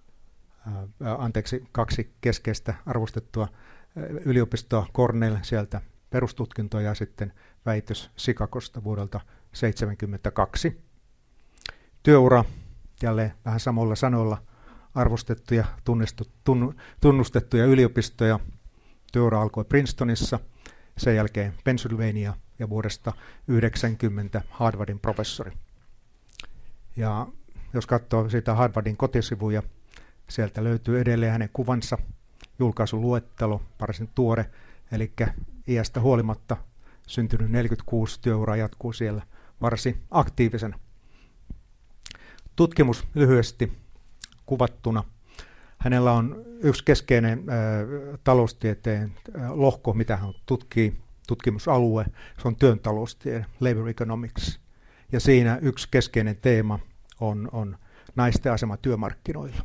Speaker 6: 2 keskeistä arvostettua yliopistoa, Cornell sieltä perustutkinto ja sitten väitös Chicagosta vuodelta 1972. Työura, jälleen vähän samoilla sanoilla, arvostettuja, tunnustettuja yliopistoja. Työura alkoi Princetonissa, sen jälkeen Pennsylvania ja vuodesta 1990 Harvardin professori. Ja jos katsoo sitä Harvardin kotisivuja, sieltä löytyy edelleen hänen kuvansa, julkaisuluettelo, varsin tuore, eli iästä huolimatta syntynyt 46, työura jatkuu siellä varsin aktiivisena. Tutkimus lyhyesti kuvattuna. Hänellä on yksi keskeinen taloustieteen lohko, mitä hän tutkii, tutkimusalue, se on työn taloustiede, labor economics. Ja siinä yksi keskeinen teema on naisten asema työmarkkinoilla.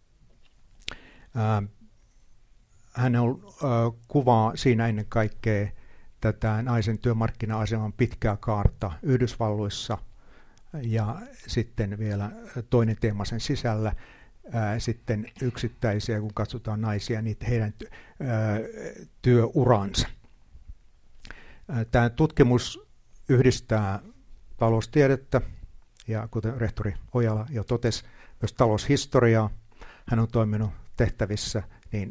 Speaker 6: Hän kuvaa siinä ennen kaikkea tätä naisen työmarkkina-aseman pitkää kaarta Yhdysvalloissa ja sitten vielä toinen teema sen sisällä, sitten yksittäisiä, kun katsotaan naisia, niin heidän työuransa. Tämä tutkimus yhdistää taloustiedettä ja kuten rehtori Ojala jo totesi, myös taloushistoriaa. Hän on toiminut tehtävissä niin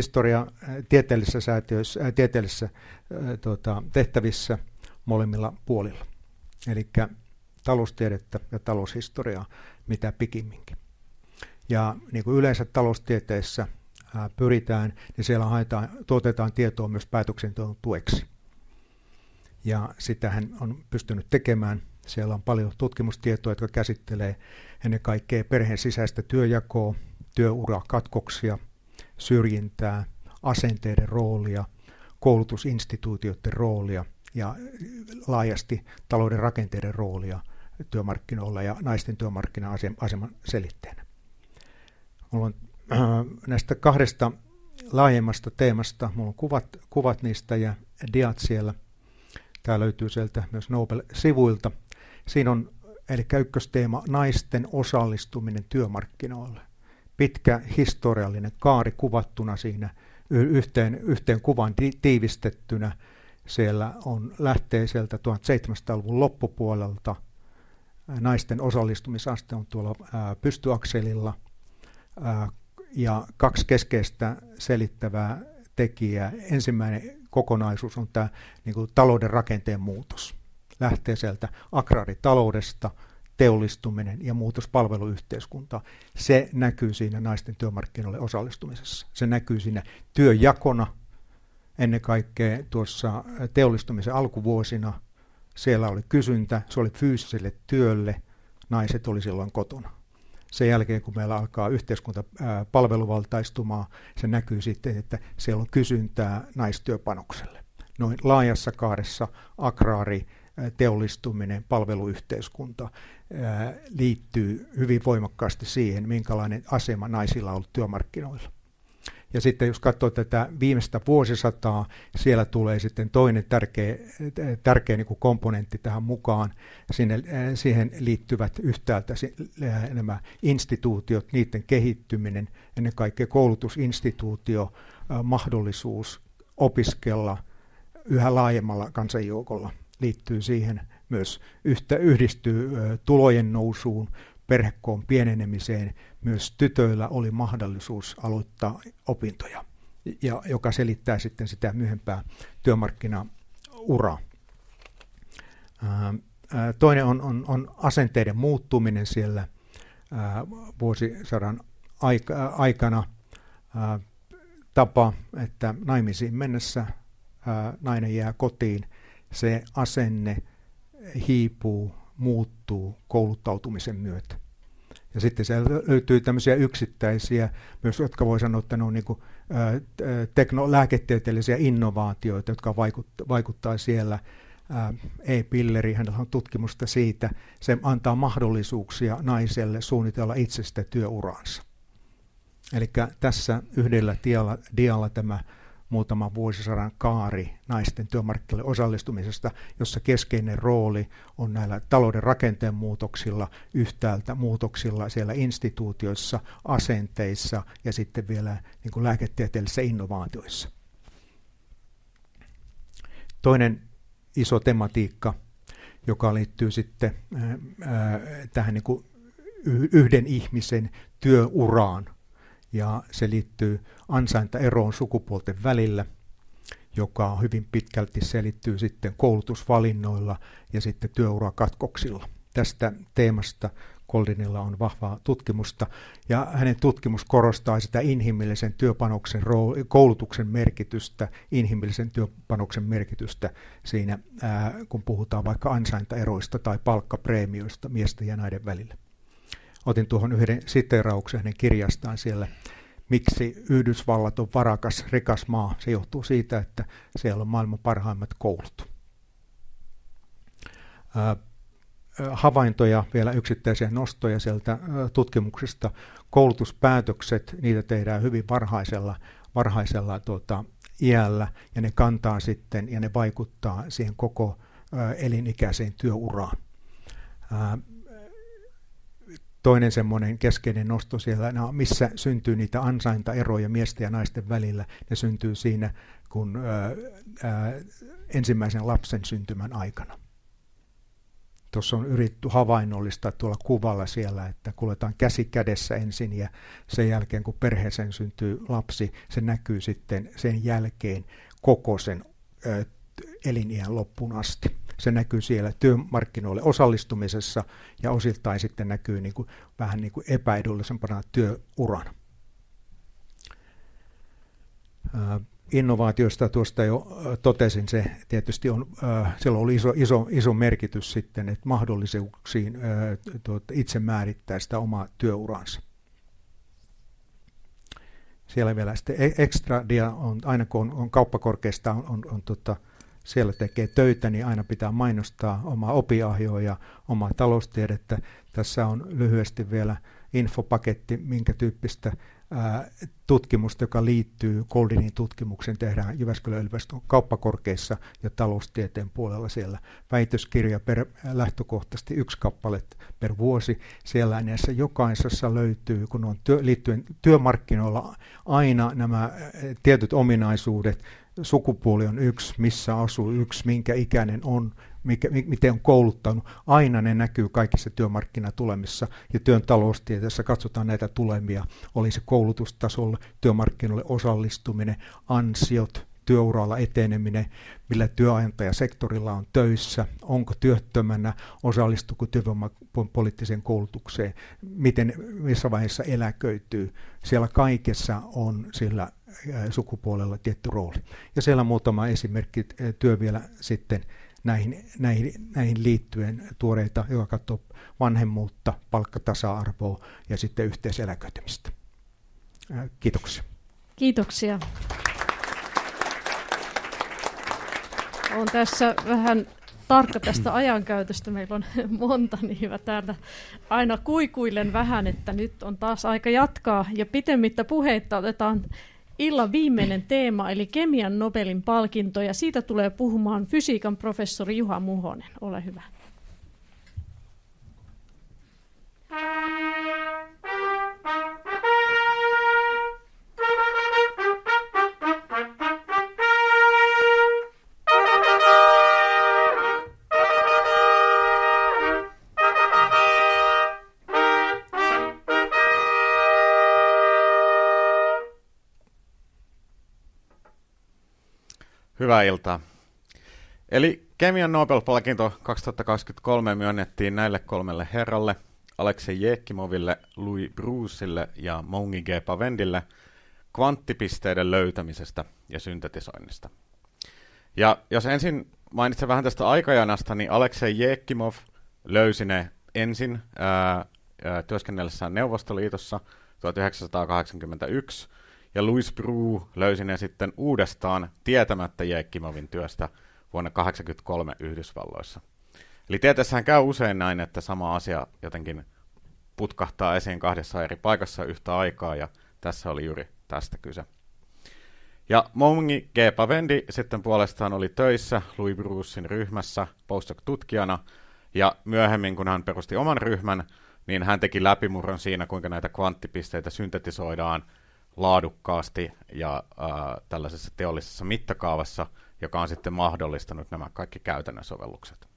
Speaker 6: tieteellisissä tehtävissä molemmilla puolilla. Eli taloustiedettä ja taloushistoriaa mitä pikimminkin. Ja niin kuin yleensä taloustieteissä pyritään, niin siellä tuotetaan tietoa myös päätöksenteon tueksi. Ja sitä hän on pystynyt tekemään. Siellä on paljon tutkimustietoa, jotka käsittelee ennen kaikkea perheen sisäistä työnjakoa, työurakatkoksia, syrjintää, asenteiden roolia, koulutusinstituutioiden roolia ja laajasti talouden rakenteiden roolia työmarkkinoilla ja naisten työmarkkina-aseman selitteenä. Mulla on näistä 2 laajemmasta teemasta, mulla on kuvat niistä ja diat siellä. Tämä löytyy sieltä myös Nobel-sivuilta. Siinä on eli ykkösteema naisten osallistuminen työmarkkinoille. Pitkä historiallinen kaari kuvattuna siinä yhteen kuvan tiivistettynä. Siellä lähtee sieltä 1700-luvun loppupuolelta. Naisten osallistumisaste on tuolla pystyakselilla. Ja 2 keskeistä selittävää tekijää. Ensimmäinen kokonaisuus on tämä niin kuin talouden rakenteen muutos. Lähtee sieltä agraaritaloudesta, teollistuminen ja muutos palveluyhteiskuntaan. Se näkyy siinä naisten työmarkkinoille osallistumisessa. Se näkyy siinä työjakona, ennen kaikkea tuossa teollistumisen alkuvuosina, siellä oli kysyntä, se oli fyysiselle työlle, naiset oli silloin kotona. Sen jälkeen, kun meillä alkaa yhteiskunta palveluvaltaistumaan, se näkyy sitten, että siellä on kysyntää naistyöpanokselle. Noin laajassa kaaressa agraari, teollistuminen, palveluyhteiskunta liittyy hyvin voimakkaasti siihen, minkälainen asema naisilla on ollut työmarkkinoilla. Ja sitten jos katsoo tätä viimeistä vuosisataa, siellä tulee sitten toinen tärkeä niin kuin komponentti tähän mukaan. Siihen liittyvät yhtäältä nämä instituutiot, niiden kehittyminen, ennen kaikkea koulutusinstituutio, mahdollisuus opiskella yhä laajemmalla kansanjoukolla liittyy siihen myös yhdistyy tulojen nousuun, perhekoon pienenemiseen. Myös tytöillä oli mahdollisuus aloittaa opintoja, joka selittää sitten sitä myöhempää työmarkkinauraa. Toinen on asenteiden muuttuminen siellä vuosisadan aikana. Tapa, että naimisiin mennessä nainen jää kotiin, se asenne hiipuu, muuttuu kouluttautumisen myötä. Ja sitten siellä löytyy tämmöisiä yksittäisiä, myös jotka voi sanoa, että ne on niin kuin, lääketieteellisiä innovaatioita, jotka vaikuttaa siellä. E-pilleri, hänellä on tutkimusta siitä, se antaa mahdollisuuksia naiselle suunnitella itsestä työuraansa. Eli tässä yhdellä dialla tämä muutaman vuosisadan kaari naisten työmarkkinoille osallistumisesta, jossa keskeinen rooli on näillä talouden rakenteen muutoksilla, yhtäältä muutoksilla siellä instituutioissa, asenteissa ja sitten vielä niin kuin lääketieteellisissä innovaatioissa. Toinen iso tematiikka, joka liittyy sitten tähän niin kuin yhden ihmisen työuraan, ja se liittyy ansaintaeroon sukupuolten välillä, joka hyvin pitkälti selittyy sitten koulutusvalinnoilla ja sitten työurakatkoksilla. Tästä teemasta Goldinilla on vahvaa tutkimusta, ja hänen tutkimus korostaa sitä inhimillisen työpanoksen koulutuksen merkitystä, inhimillisen työpanoksen merkitystä siinä, kun puhutaan vaikka ansaintaeroista tai palkkapreemioista miesten ja naisten välillä. Otin tuohon yhden siteerauksen hänen kirjastaan siellä, miksi Yhdysvallat on varakas, rikas maa. Se johtuu siitä, että siellä on maailman parhaimmat koulut. Havaintoja, vielä yksittäisiä nostoja sieltä tutkimuksista. Koulutuspäätökset, niitä tehdään hyvin varhaisella iällä, ja ne kantaa sitten, ja ne vaikuttaa siihen koko elinikäiseen työuraan. Toinen semmoinen keskeinen nosto siellä, missä syntyy niitä ansaintaeroja miesten ja naisten välillä, ne syntyy siinä, kun ensimmäisen lapsen syntymän aikana. Tuossa on yritetty havainnollistaa tuolla kuvalla siellä, että kuljetaan käsi kädessä ensin ja sen jälkeen, kun perheeseen syntyy lapsi, se näkyy sitten sen jälkeen koko sen eliniän loppuun asti. Se näkyy siellä työmarkkinoille osallistumisessa ja osittain sitten näkyy niin kuin, vähän niin kuin epäedullisempana työurana. Innovaatioista tuosta jo totesin, se tietysti on, siellä oli iso merkitys sitten, että mahdollisuuksiin itse määrittää sitä omaa työuransa. Siellä vielä sitten extra dia on, aina kun on kauppakorkeasta on siellä tekee töitä, niin aina pitää mainostaa omaa opiahjoa ja omaa taloustiedettä. Tässä on lyhyesti vielä infopaketti, minkä tyyppistä tutkimusta, joka liittyy Goldinin tutkimukseen, tehdään Jyväskylän yliopiston kauppakorkeissa ja taloustieteen puolella siellä. Väitöskirja lähtökohtaisesti 1 kappale per vuosi. Siellä näissä jokaisessa löytyy, kun on liittyen työmarkkinoilla aina nämä tietyt ominaisuudet, sukupuoli on 1, missä asuu 1, minkä ikäinen on, miten on kouluttanut. Aina ne näkyy kaikissa työmarkkinatulemissa ja työn taloustieteessä katsotaan näitä tulemia. Oli se koulutustasolla, työmarkkinoille osallistuminen, ansiot, työuralla eteneminen, millä työnantajasektorilla on töissä, onko työttömänä, osallistuuko työvoimapoliittiseen koulutukseen, missä vaiheessa eläköityy. Siellä kaikessa on sillä sukupuolella tietty rooli. Ja siellä muutama esimerkki työ vielä sitten näihin liittyen tuoreita, joka katsoo vanhemmuutta, palkkatasa-arvoa ja sitten yhteiseläköitymistä. Kiitoksia.
Speaker 1: Kiitoksia. Olen tässä vähän tarkka tästä ajankäytöstä. Meillä on monta, niin mä täällä aina kuikuilen vähän, että nyt on taas aika jatkaa. Ja pitemmittä puheitta otetaan illan viimeinen teema, eli kemian Nobelin palkinto, ja siitä tulee puhumaan fysiikan professori Juha Muhonen. Ole hyvä.
Speaker 7: Hyvää iltaa. Eli kemian Nobel-palkinto 2023 myönnettiin näille 3 herralle, Aleksei Jekimoville, Louis Brucelle ja Moungi G. Pavendille kvanttipisteiden löytämisestä ja syntetisoinnista. Ja jos ensin mainitsen vähän tästä aikajanasta, niin Aleksei Jekimov löysi ne ensin työskennellessään Neuvostoliitossa 1981, ja Louis Brew löysi ne sitten uudestaan tietämättä Jekimovin työstä vuonna 1983 Yhdysvalloissa. Eli tieteessähän käy usein näin, että sama asia jotenkin putkahtaa esiin 2 eri paikassa yhtä aikaa, ja tässä oli juuri tästä kyse. Ja Moungi G. Pavendi sitten puolestaan oli töissä Louis Brucin ryhmässä postdoc-tutkijana, ja myöhemmin kun hän perusti oman ryhmän, niin hän teki läpimurron siinä, kuinka näitä kvanttipisteitä syntetisoidaan laadukkaasti ja tällaisessa teollisessa mittakaavassa, joka on sitten mahdollistanut nämä kaikki käytännön sovellukset.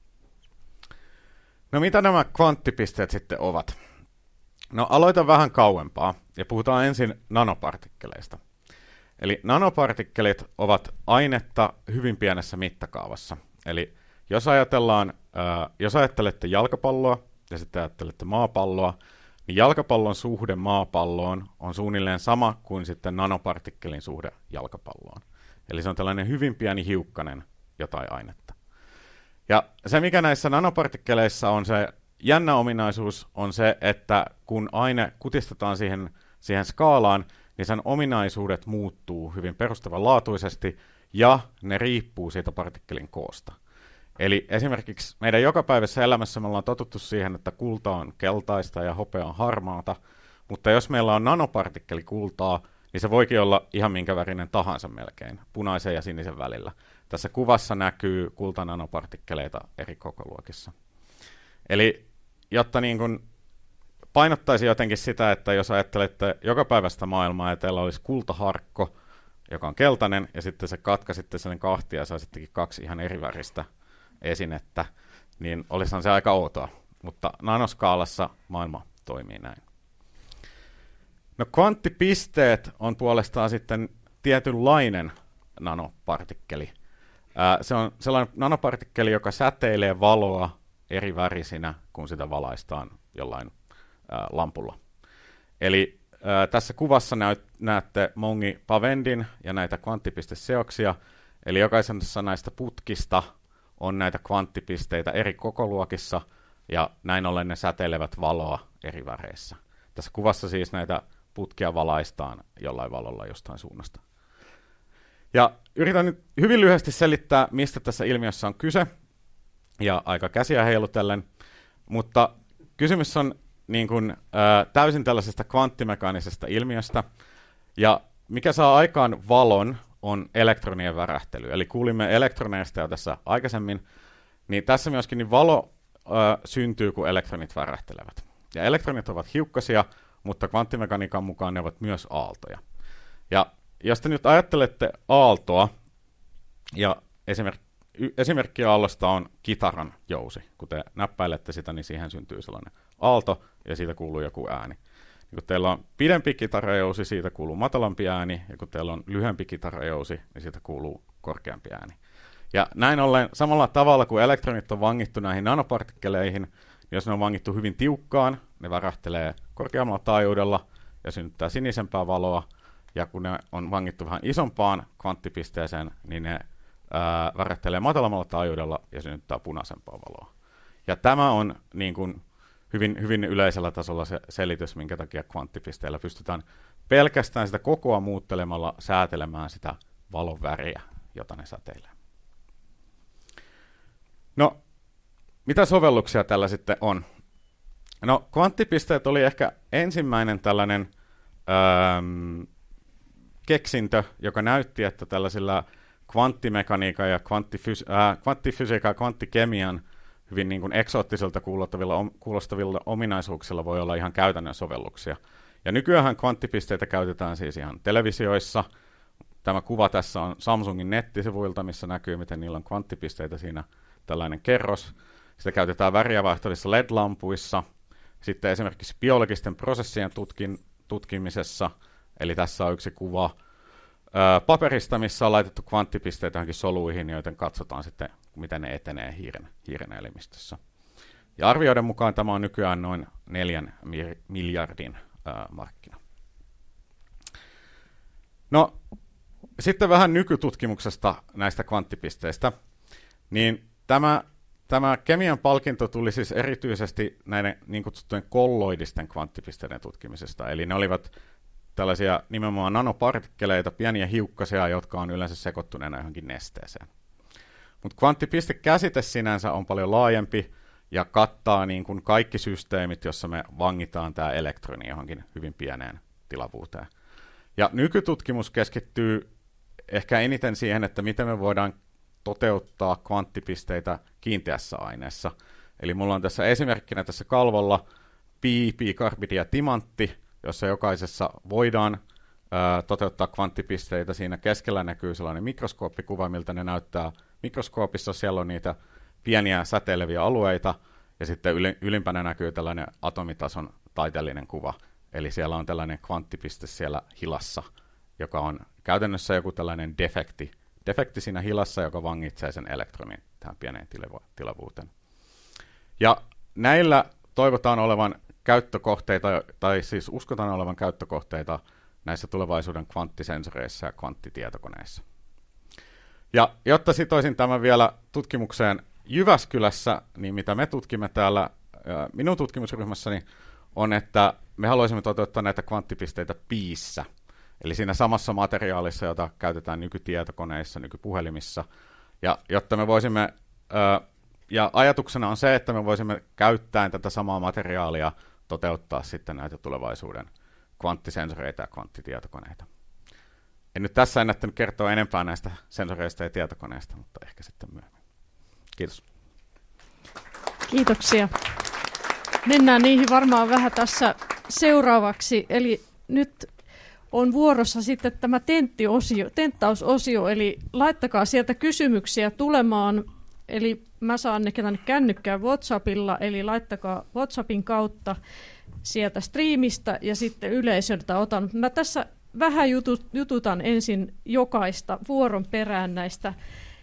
Speaker 7: No mitä nämä kvanttipisteet sitten ovat? No aloitan vähän kauempaa ja puhutaan ensin nanopartikkeleista. Eli nanopartikkelit ovat ainetta hyvin pienessä mittakaavassa. Eli jos ajattelette jalkapalloa ja sitten ajattelette maapalloa, niin jalkapallon suhde maapalloon on suunnilleen sama kuin sitten nanopartikkelin suhde jalkapalloon. Eli se on tällainen hyvin pieni hiukkanen jotain ainetta. Ja se, mikä näissä nanopartikkeleissa on se jännä ominaisuus, on se, että kun aine kutistetaan siihen skaalaan, niin sen ominaisuudet muuttuu hyvin perustavanlaatuisesti, ja ne riippuu siitä partikkelin koosta. Eli esimerkiksi meidän jokapäiväisessä elämässä me ollaan totuttu siihen, että kulta on keltaista ja hopea on harmaata, mutta jos meillä on nanopartikkeli kultaa, niin se voikin olla ihan minkä värinen tahansa melkein, punaisen ja sinisen välillä. Tässä kuvassa näkyy kultananopartikkeleita eri kokoluokissa. Eli jotta niin kun painottaisi jotenkin sitä, että jos ajattelette jokapäiväistä maailmaa ja teillä olisi kultaharkko, joka on keltainen, ja sitten se katkaisitte sen kahtia ja saisittekin 2 ihan eri väristä esinettä, niin olisihan se aika outoa, mutta nanoskaalassa maailma toimii näin. No kvanttipisteet on puolestaan sitten tietynlainen nanopartikkeli. Se on sellainen nanopartikkeli, joka säteilee valoa eri värisinä, kun sitä valaistaan jollain lampulla. Eli tässä kuvassa näette Moungi Pavendin ja näitä kvanttipisteseoksia, eli jokaisessa näistä putkista on näitä kvanttipisteitä eri kokoluokissa, ja näin ollen ne säteilevät valoa eri väreissä. Tässä kuvassa siis näitä putkia valaistaan jollain valolla jostain suunnasta. Ja yritän nyt hyvin lyhyesti selittää, mistä tässä ilmiössä on kyse, ja aika käsiä heilutellen, mutta kysymys on niin kuin, täysin tällaisesta kvanttimekaanisesta ilmiöstä, ja mikä saa aikaan valon, on elektronien värähtely. Eli kuulimme elektroneista jo tässä aikaisemmin, niin tässä myöskin niin valo syntyy, kun elektronit värähtelevät. Ja elektronit ovat hiukkasia, mutta kvanttimekaniikan mukaan ne ovat myös aaltoja. Ja jos te nyt ajattelette aaltoa, ja esimerkki aallosta on kitaran jousi. Kun te näppäilette sitä, niin siihen syntyy sellainen aalto, ja siitä kuuluu joku ääni. Kun teillä on pidempi kitarajousi, siitä kuuluu matalampi ääni, ja kun teillä on lyhyempi kitarajousi, niin siitä kuuluu korkeampi ääni. Ja näin ollen samalla tavalla kuin elektronit on vangittu näihin nanopartikkeleihin, niin jos ne on vangittu hyvin tiukkaan, ne värähtelee korkeammalla taajuudella ja synnyttää sinisempää valoa, ja kun ne on vangittu vähän isompaan kvanttipisteeseen, niin ne värähtelee matalammalla taajuudella ja synnyttää punaisempaa valoa. Ja tämä on niin kuin hyvin, hyvin yleisellä tasolla se selitys, minkä takia kvanttipisteillä pystytään pelkästään sitä kokoa muuttelemalla säätelemään sitä valon väriä, jota ne säteilee. No, mitä sovelluksia tällä sitten on? No, kvanttipisteet oli ehkä ensimmäinen tällainen keksintö, joka näytti, että tällaisilla kvanttimekaniikan ja kvanttifysiikan ja kvanttikemian hyvin niin kuin eksoottisilta kuulostavilla ominaisuuksilla voi olla ihan käytännön sovelluksia. Ja nykyään kvanttipisteitä käytetään siis ihan televisioissa. Tämä kuva tässä on Samsungin nettisivuilta, missä näkyy, miten niillä on kvanttipisteitä siinä tällainen kerros. Sitä käytetään väriä vaihtavissa LED-lampuissa. Sitten esimerkiksi biologisten prosessien tutkimisessa, eli tässä on yksi kuva paperista, missä on laitettu kvanttipisteitä johonkin soluihin, joten katsotaan sitten, miten ne etenee hiiren elimistössä. Ja arvioiden mukaan tämä on nykyään noin 4 miljardin markkina. No, sitten vähän nykytutkimuksesta näistä kvanttipisteistä. Niin tämä kemian palkinto tuli siis erityisesti näiden niin kutsuttujen kolloidisten kvanttipisteiden tutkimisesta. Eli ne olivat tällaisia nimenomaan nanopartikkeleita, pieniä hiukkasia, jotka on yleensä sekoittuneena johonkin nesteeseen. Mutta kvanttipistekäsite sinänsä on paljon laajempi ja kattaa niin kuin kaikki systeemit, jossa me vangitaan tämä elektroni johonkin hyvin pieneen tilavuuteen. Ja nykytutkimus keskittyy ehkä eniten siihen, että miten me voidaan toteuttaa kvanttipisteitä kiinteässä aineessa. Eli mulla on tässä esimerkkinä tässä kalvolla bikarbidi ja timantti, jossa jokaisessa voidaan toteuttaa kvanttipisteitä. Siinä keskellä näkyy sellainen mikroskooppikuva, miltä ne näyttää mikroskoopissa. Siellä on niitä pieniä säteileviä alueita, ja sitten ylimpänä näkyy tällainen atomitason taiteellinen kuva. Eli siellä on tällainen kvanttipiste siellä hilassa, joka on käytännössä joku tällainen defekti siinä hilassa, joka vangitsee sen elektronin tähän pieneen tilavuuteen. Ja näillä toivotaan olevan käyttökohteita, tai siis uskotaan olevan käyttökohteita näissä tulevaisuuden kvanttisensoreissa ja kvanttitietokoneissa. Ja jotta sitoisin tämän vielä tutkimukseen Jyväskylässä, niin mitä me tutkimme täällä minun tutkimusryhmässäni on, että me haluaisimme toteuttaa näitä kvanttipisteitä piissä. Eli siinä samassa materiaalissa, jota käytetään nykytietokoneissa, nykypuhelimissa. Ja jotta me voisimme, ja ajatuksena on se, että me voisimme käyttää tätä samaa materiaalia toteuttaa sitten näitä tulevaisuuden kvanttisensoreita ja kvanttitietokoneita. En nyt tässä ennättänyt kertoa enempää näistä sensoreista ja tietokoneista, mutta ehkä sitten myöhemmin. Kiitos.
Speaker 1: Kiitoksia. Mennään niihin varmaan vähän tässä seuraavaksi. Eli nyt on vuorossa sitten tämä tenttausosio, eli laittakaa sieltä kysymyksiä tulemaan. Eli mä saan ne tänne kännykkään WhatsAppilla, eli laittakaa WhatsAppin kautta sieltä striimistä ja sitten yleisöltä otan. Mä tässä vähän jututan ensin jokaista vuoron perään näistä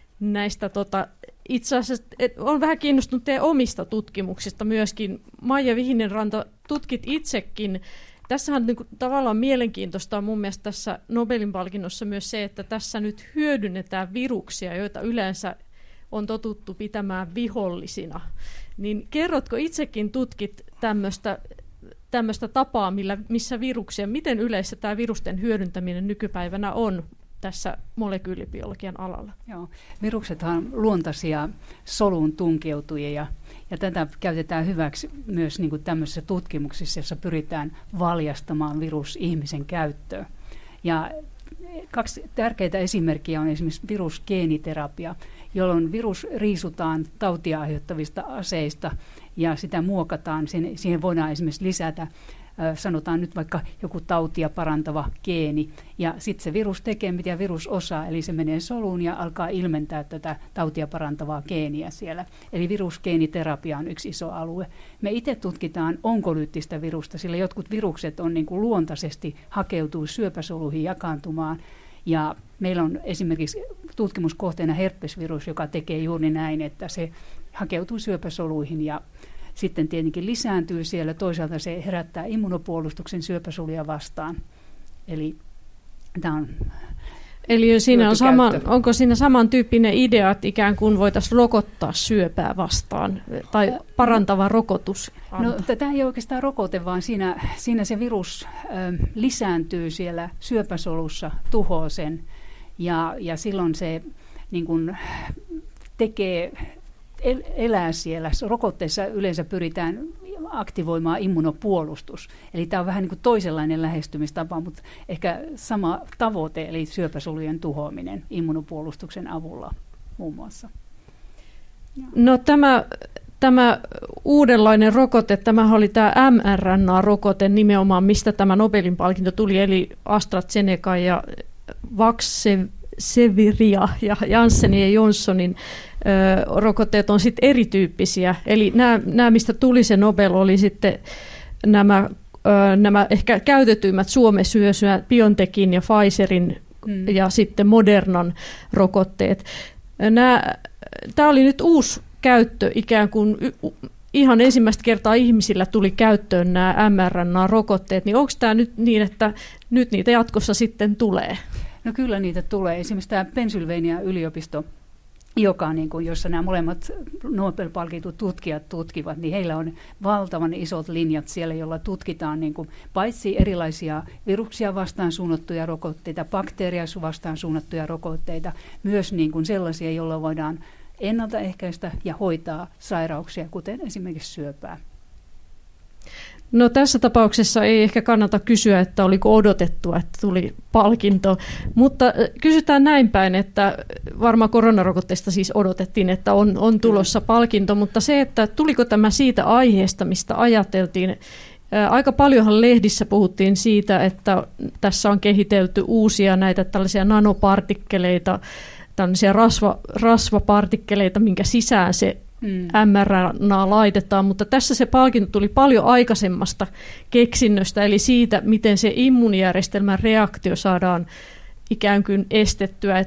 Speaker 1: itse asiassa olen vähän kiinnostunut teidän omista tutkimuksista myöskin. Maija Vihinenranta, tutkit itsekin. Tässähän niin kuin, tavallaan mielenkiintoista on mun mielestä tässä Nobelin palkinnossa myös se, että tässä nyt hyödynnetään viruksia, joita yleensä on totuttu pitämään vihollisina. Niin kerrotko itsekin tutkit tämmöistä tapaa, missä viruksia, miten yleistä tämä virusten hyödyntäminen nykypäivänä on tässä molekyylibiologian alalla?
Speaker 3: Joo. Viruksethan on luontaisia soluun tunkeutujia ja tätä käytetään hyväksi myös niin kuin tämmöisissä tutkimuksissa, jossa pyritään valjastamaan virus ihmisen käyttöön. Ja 2 tärkeitä esimerkkiä on esimerkiksi virusgeeniterapia, jolloin virus riisutaan tautia aiheuttavista aseista ja sitä muokataan. Siihen voidaan esimerkiksi lisätä, sanotaan nyt vaikka joku tautia parantava geeni, ja sitten se virus tekee, mitä virus osaa, eli se menee soluun ja alkaa ilmentää tätä tautia parantavaa geeniä siellä. Eli virusgeeniterapia on yksi iso alue. Me itse tutkitaan onkolyyttistä virusta, sillä jotkut virukset on niin kuin luontaisesti hakeutuu syöpäsoluihin jakaantumaan, ja meillä on esimerkiksi tutkimuskohteena herpesvirus, joka tekee juuri näin, että se hakeutuu syöpäsoluihin ja sitten tietenkin lisääntyy siellä. Toisaalta se herättää immunopuolustuksen syöpäsoluja vastaan. Eli tämä on
Speaker 1: Eli siinä onko siinä samantyyppinen idea, että ikään kuin voitaisiin rokottaa syöpää vastaan tai parantava rokotus?
Speaker 3: No, tämä ei ole oikeastaan rokote, vaan siinä se virus lisääntyy siellä syöpäsolussa, tuhoaa sen ja silloin se niin kuin elää siellä. Rokotteessa yleensä pyritään aktivoimaan immunopuolustus. Eli tämä on vähän niin kuin toisenlainen lähestymistapa, mutta ehkä sama tavoite, eli syöpäsolujen tuhoaminen immunopuolustuksen avulla muun muassa.
Speaker 1: No tämä uudenlainen rokote, tämä oli tämä mRNA-rokote nimenomaan, mistä tämä Nobelin palkinto tuli, eli AstraZeneca ja Vaxzevria ja Janssenin ja Johnsonin rokotteet on sitten erityyppisiä. Eli nämä, mistä tuli se Nobel, oli sitten nämä ehkä käytetyimmät Suomen-syösyä, BioNTechin ja Pfizerin ja sitten Modernan rokotteet. Tämä oli nyt uusi käyttö, ikään kuin ihan ensimmäistä kertaa ihmisillä tuli käyttöön nämä mRNA-rokotteet, niin onko tämä nyt niin, että nyt niitä jatkossa sitten tulee?
Speaker 3: No kyllä niitä tulee. Esimerkiksi tämä Pennsylvania yliopisto, jossa nämä molemmat Nobel-palkitut tutkijat tutkivat, niin heillä on valtavan isot linjat siellä, joilla tutkitaan niin kuin paitsi erilaisia viruksia vastaan suunnattuja rokotteita, bakteeria vastaan suunnattuja rokotteita, myös niin kuin sellaisia, joilla voidaan ennaltaehkäistä ja hoitaa sairauksia, kuten esimerkiksi syöpää.
Speaker 1: No tässä tapauksessa ei ehkä kannata kysyä, että oliko odotettua, että tuli palkinto, mutta kysytään näin päin, että varmaan koronarokotteesta siis odotettiin, että on tulossa palkinto, mutta se, että tuliko tämä siitä aiheesta, mistä ajateltiin, aika paljonhan lehdissä puhuttiin siitä, että tässä on kehitelty uusia näitä tällaisia nanopartikkeleita, tällaisia rasvapartikkeleita, minkä sisään se mRNA laitetaan, mutta tässä se palkinto tuli paljon aikaisemmasta keksinnöstä, eli siitä, miten se immuunijärjestelmän reaktio saadaan ikään kuin estettyä,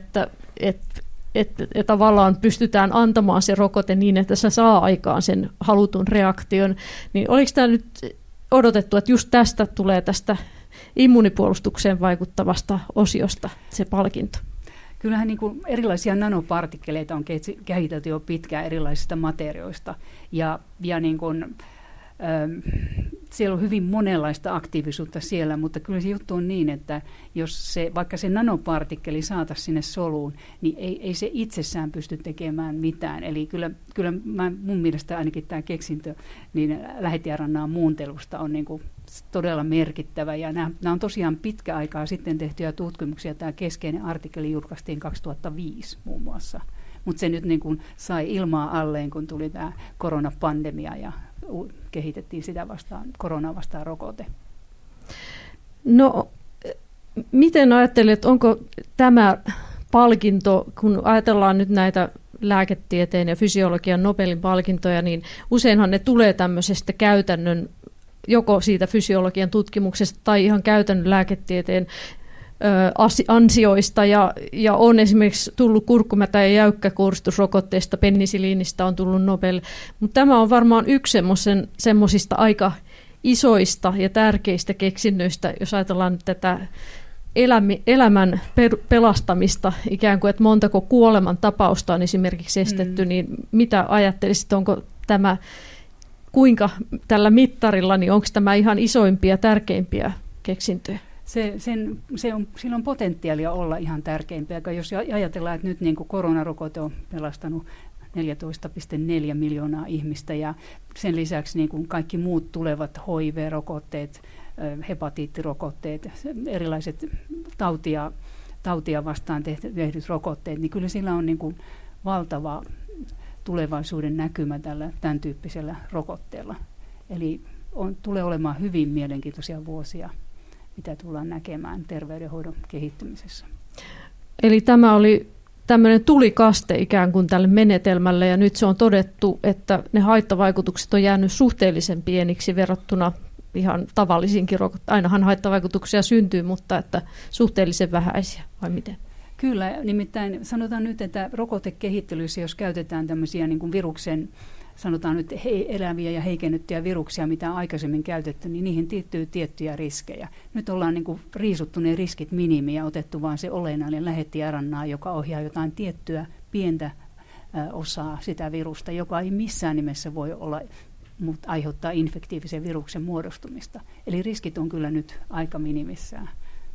Speaker 1: että tavallaan pystytään antamaan se rokote niin, että se saa aikaan sen halutun reaktion. Niin oliko tämä nyt odotettu, että just tästä tulee tästä immunipuolustukseen vaikuttavasta osiosta se palkinto?
Speaker 3: Kyllähän niin kuin erilaisia nanopartikkeleita on kehitelty jo pitkään erilaisista materioista ja niin kuin, siellä on hyvin monenlaista aktiivisuutta siellä, mutta kyllä se juttu on niin, että jos vaikka se nanopartikkeli saataisiin sinne soluun, niin ei se itsessään pysty tekemään mitään. Eli kyllä mun mielestä ainakin tämä keksintö niin lähetti-RNA:n muuntelusta on niin kuin todella merkittävä. Ja nämä on tosiaan pitkä aikaa sitten tehtyjä tutkimuksia. Tämä keskeinen artikkeli julkaistiin 2005 muun muassa. Mutta se nyt niin kuin sai ilmaa alleen, kun tuli tämä koronapandemia ja kehitettiin sitä koronaa vastaan rokote.
Speaker 1: No, miten ajattelet, onko tämä palkinto, kun ajatellaan nyt näitä lääketieteen ja fysiologian Nobelin palkintoja, niin useinhan ne tulee tämmöisestä käytännön, joko siitä fysiologian tutkimuksesta tai ihan käytännön lääketieteen ansioista, ja on esimerkiksi tullut kurkkumätä- ja jäykkäkuuristusrokotteesta, penisiliinistä on tullut Nobel, mutta tämä on varmaan yksi semmoisista aika isoista ja tärkeistä keksinnöistä, jos ajatellaan tätä elämän pelastamista, ikään kuin, että montako kuoleman tapausta on esimerkiksi estetty, niin mitä ajattelisit, onko tämä, kuinka tällä mittarilla, niin onko tämä ihan isoimpia, tärkeimpiä keksintöjä?
Speaker 3: Sillä on potentiaalia olla ihan tärkeimpiä. Jos ajatellaan, että nyt niin kuin koronarokote on pelastanut 14,4 miljoonaa ihmistä ja sen lisäksi niin kuin kaikki muut tulevat HIV-rokotteet, hepatiittirokotteet, erilaiset tautia vastaan tehdyt rokotteet, niin kyllä sillä on niin kuin valtava tulevaisuuden näkymä tämän tyyppisellä rokotteella. Eli tulee olemaan hyvin mielenkiintoisia vuosia, mitä tullaan näkemään terveydenhoidon kehittymisessä.
Speaker 1: Eli tämä oli tämmöinen tulikaste ikään kuin tälle menetelmälle, ja nyt se on todettu, että ne haittavaikutukset on jäänyt suhteellisen pieniksi verrattuna ihan tavallisiinkin rokotteisiin. Ainahan haittavaikutuksia syntyy, mutta että suhteellisen vähäisiä, vai miten?
Speaker 3: Kyllä, nimittäin sanotaan nyt, että rokotekehittelyssä, jos käytetään tämmöisiä niin kuin viruksen sanotaan nyt eläviä ja heikennyttyjä viruksia, mitä on aikaisemmin käytetty, niin niihin liittyy tiettyjä riskejä. Nyt ollaan niin kuin riisuttu ne riskit minimiin ja otettu vaan se olennainen lähetti-RNA, joka ohjaa jotain tiettyä pientä osaa sitä virusta, joka ei missään nimessä voi olla, mutta aiheuttaa infektiivisen viruksen muodostumista. Eli riskit on kyllä nyt aika minimissään.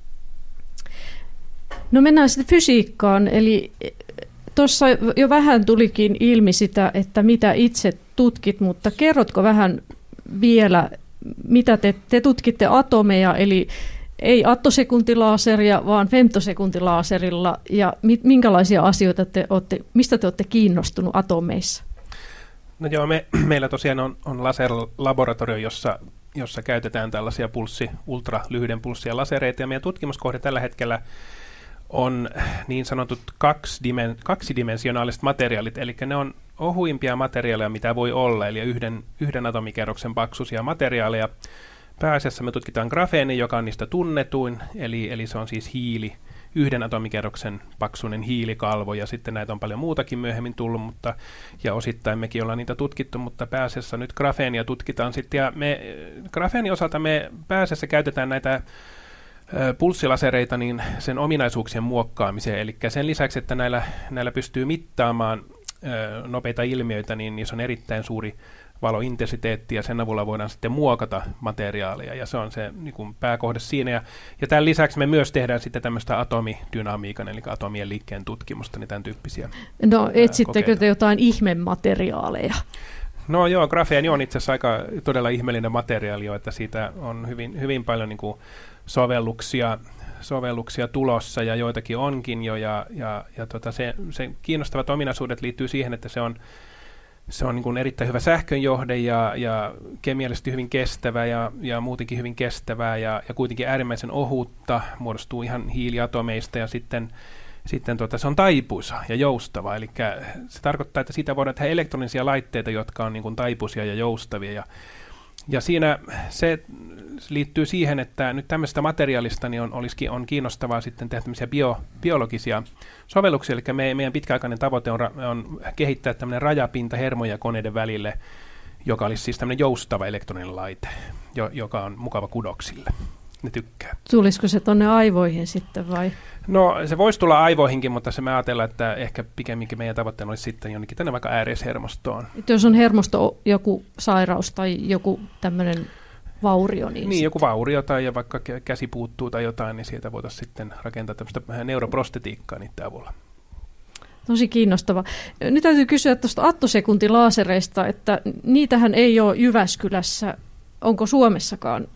Speaker 1: No mennään sitten fysiikkaan, eli tuossa jo vähän tulikin ilmi sitä, että mitä itse tutkit, mutta kerrotko vähän vielä, mitä te tutkitte atomeja, eli ei attosekuntilaaseria, vaan femtosekuntilaaserilla, ja minkälaisia asioita mistä te olette kiinnostunut atomeissa?
Speaker 4: No joo, meillä tosiaan on laserlaboratorio, jossa käytetään tällaisia ultralyhyiden pulssien lasereita, ja meidän tutkimuskohde tällä hetkellä on niin sanotut kaksidimensionaaliset materiaalit, eli ne on ohuimpia materiaaleja, mitä voi olla, eli yhden atomikerroksen paksuisia materiaaleja. Pääasiassa me tutkitaan grafeeni, joka on niistä tunnetuin, eli se on siis yhden atomikerroksen paksuinen hiilikalvo, ja sitten näitä on paljon muutakin myöhemmin tullut, ja osittain mekin ollaan niitä tutkittu, mutta pääasiassa nyt grafeenia tutkitaan sitten, ja grafeenin osalta me pääasiassa käytetään näitä pulssilasereita niin sen ominaisuuksien muokkaamiseen, eli sen lisäksi, että näillä pystyy mittaamaan nopeita ilmiöitä, niin niissä on erittäin suuri valointensiteetti, ja sen avulla voidaan sitten muokata materiaalia, ja se on se niin kuin pääkohde siinä. Ja tämän lisäksi me myös tehdään sitten tämmöistä atomidynamiikan, eli atomien liikkeen tutkimusta, niin tämän tyyppisiä
Speaker 1: No etsittekö te jotain ihmemateriaaleja?
Speaker 4: No joo, grafeeni on itse asiassa aika todella ihmeellinen materiaali jo, että siitä on hyvin paljon niin kuin sovelluksia tulossa, ja joitakin onkin jo, ja se kiinnostavat ominaisuudet liittyy siihen, että se on niin kuin erittäin hyvä sähkönjohde ja kemiallisesti hyvin kestävä ja muutenkin hyvin kestävää ja kuitenkin äärimmäisen ohutta, muodostuu ihan hiiliatomeista, ja sitten se on taipuisa ja joustava, eli se tarkoittaa, että siitä voidaan tehdä elektronisia laitteita, jotka on niin kuin taipuisia ja joustavia, ja siinä se liittyy siihen, että nyt tämmöistä materiaalista niin on kiinnostavaa sitten tehdä tämmöisiä biologisia sovelluksia, eli meidän pitkäaikainen tavoite on kehittää tämmöinen rajapinta hermojen ja koneiden välille, joka olisi siis tämmöinen joustava elektroninen laite, joka on mukava kudoksille. Ne tykkää.
Speaker 1: Tulisiko se tuonne aivoihin sitten vai?
Speaker 4: No se voisi tulla aivoihinkin, mutta se me ajatellaan, että ehkä pikemminkin meidän tavoitteena olisi sitten jonnekin tänne vaikka ääreishermostoon.
Speaker 1: Jos on hermosto joku sairaus tai joku tämmöinen vaurio. Niin
Speaker 4: joku vaurio tai ja vaikka käsi puuttuu tai jotain, niin sieltä voitaisiin sitten rakentaa tämmöistä neuroprostetiikkaa niiden avulla.
Speaker 1: Tosi kiinnostava. Nyt täytyy kysyä tuosta attosekuntilaasereista, että niitähän ei ole Jyväskylässä. Onko Suomessakaan?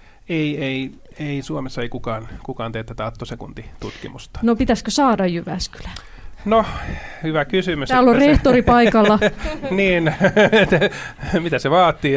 Speaker 4: Ei Suomessa ei kukaan tee tätä attosekuntitutkimusta.
Speaker 1: No pitäisikö saada Jyväskylään?
Speaker 4: No, hyvä kysymys.
Speaker 1: Täällä on rehtori paikalla.
Speaker 4: Niin, mitä se vaatii.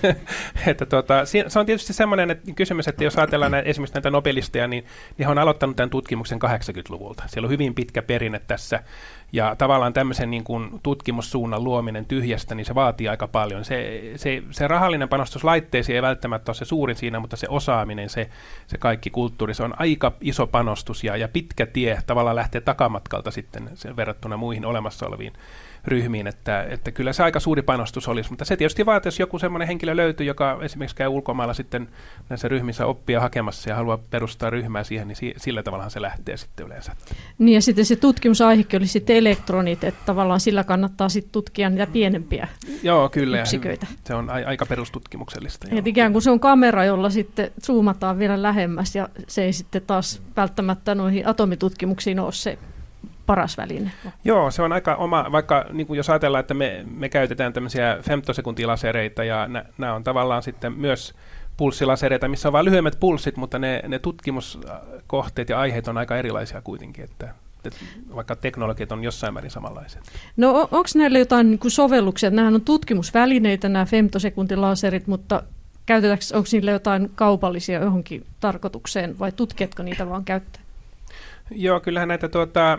Speaker 4: Se on tietysti semmoinen kysymys, että jos ajatellaan esimerkiksi näitä nobelisteja, niin he on aloittanut tämän tutkimuksen 80-luvulta. Siellä on hyvin pitkä perinne tässä. Ja tavallaan tämmöisen niin kuin tutkimussuunnan luominen tyhjästä, niin se vaatii aika paljon. Se rahallinen panostus laitteisiin ei välttämättä ole se suurin siinä, mutta se osaaminen, se kaikki kulttuuri, se on aika iso panostus ja pitkä tie tavallaan lähtee takamatkalta sitten verrattuna muihin olemassa oleviin ryhmiin, että kyllä se aika suuri panostus olisi, mutta se tietysti vaatii, jos joku semmoinen henkilö löytyy, joka esimerkiksi käy ulkomailla sitten näissä ryhmissä oppia hakemassa ja haluaa perustaa ryhmää siihen, niin sillä tavallahan se lähtee sitten yleensä.
Speaker 1: Niin ja sitten se tutkimusaihekin oli sitten elektronit, että tavallaan sillä kannattaa sitten tutkia niitä pienempiä yksiköitä.
Speaker 4: Se on aika perustutkimuksellista.
Speaker 1: Et ikään kuin se on kamera, jolla sitten zoomataan vielä lähemmäs ja se ei sitten taas välttämättä noihin atomitutkimuksiin ole se paras väline.
Speaker 4: Joo, se on aika oma, vaikka niin kuin jos ajatellaan, että me käytetään tämmöisiä femtosekuntilasereita ja nämä on tavallaan sitten myös pulssilasereita, missä on vain lyhyemmät pulssit, mutta ne tutkimuskohteet ja aiheet on aika erilaisia kuitenkin, että vaikka teknologiat on jossain määrin samanlaisia.
Speaker 1: No onko näillä jotain niin kuin sovelluksia? Nämähän on tutkimusvälineitä, nämä femtosekuntilaserit, mutta onko niillä jotain kaupallisia johonkin tarkoitukseen vai tutkijatko niitä vaan käyttää? Joo,
Speaker 4: kyllähän näitä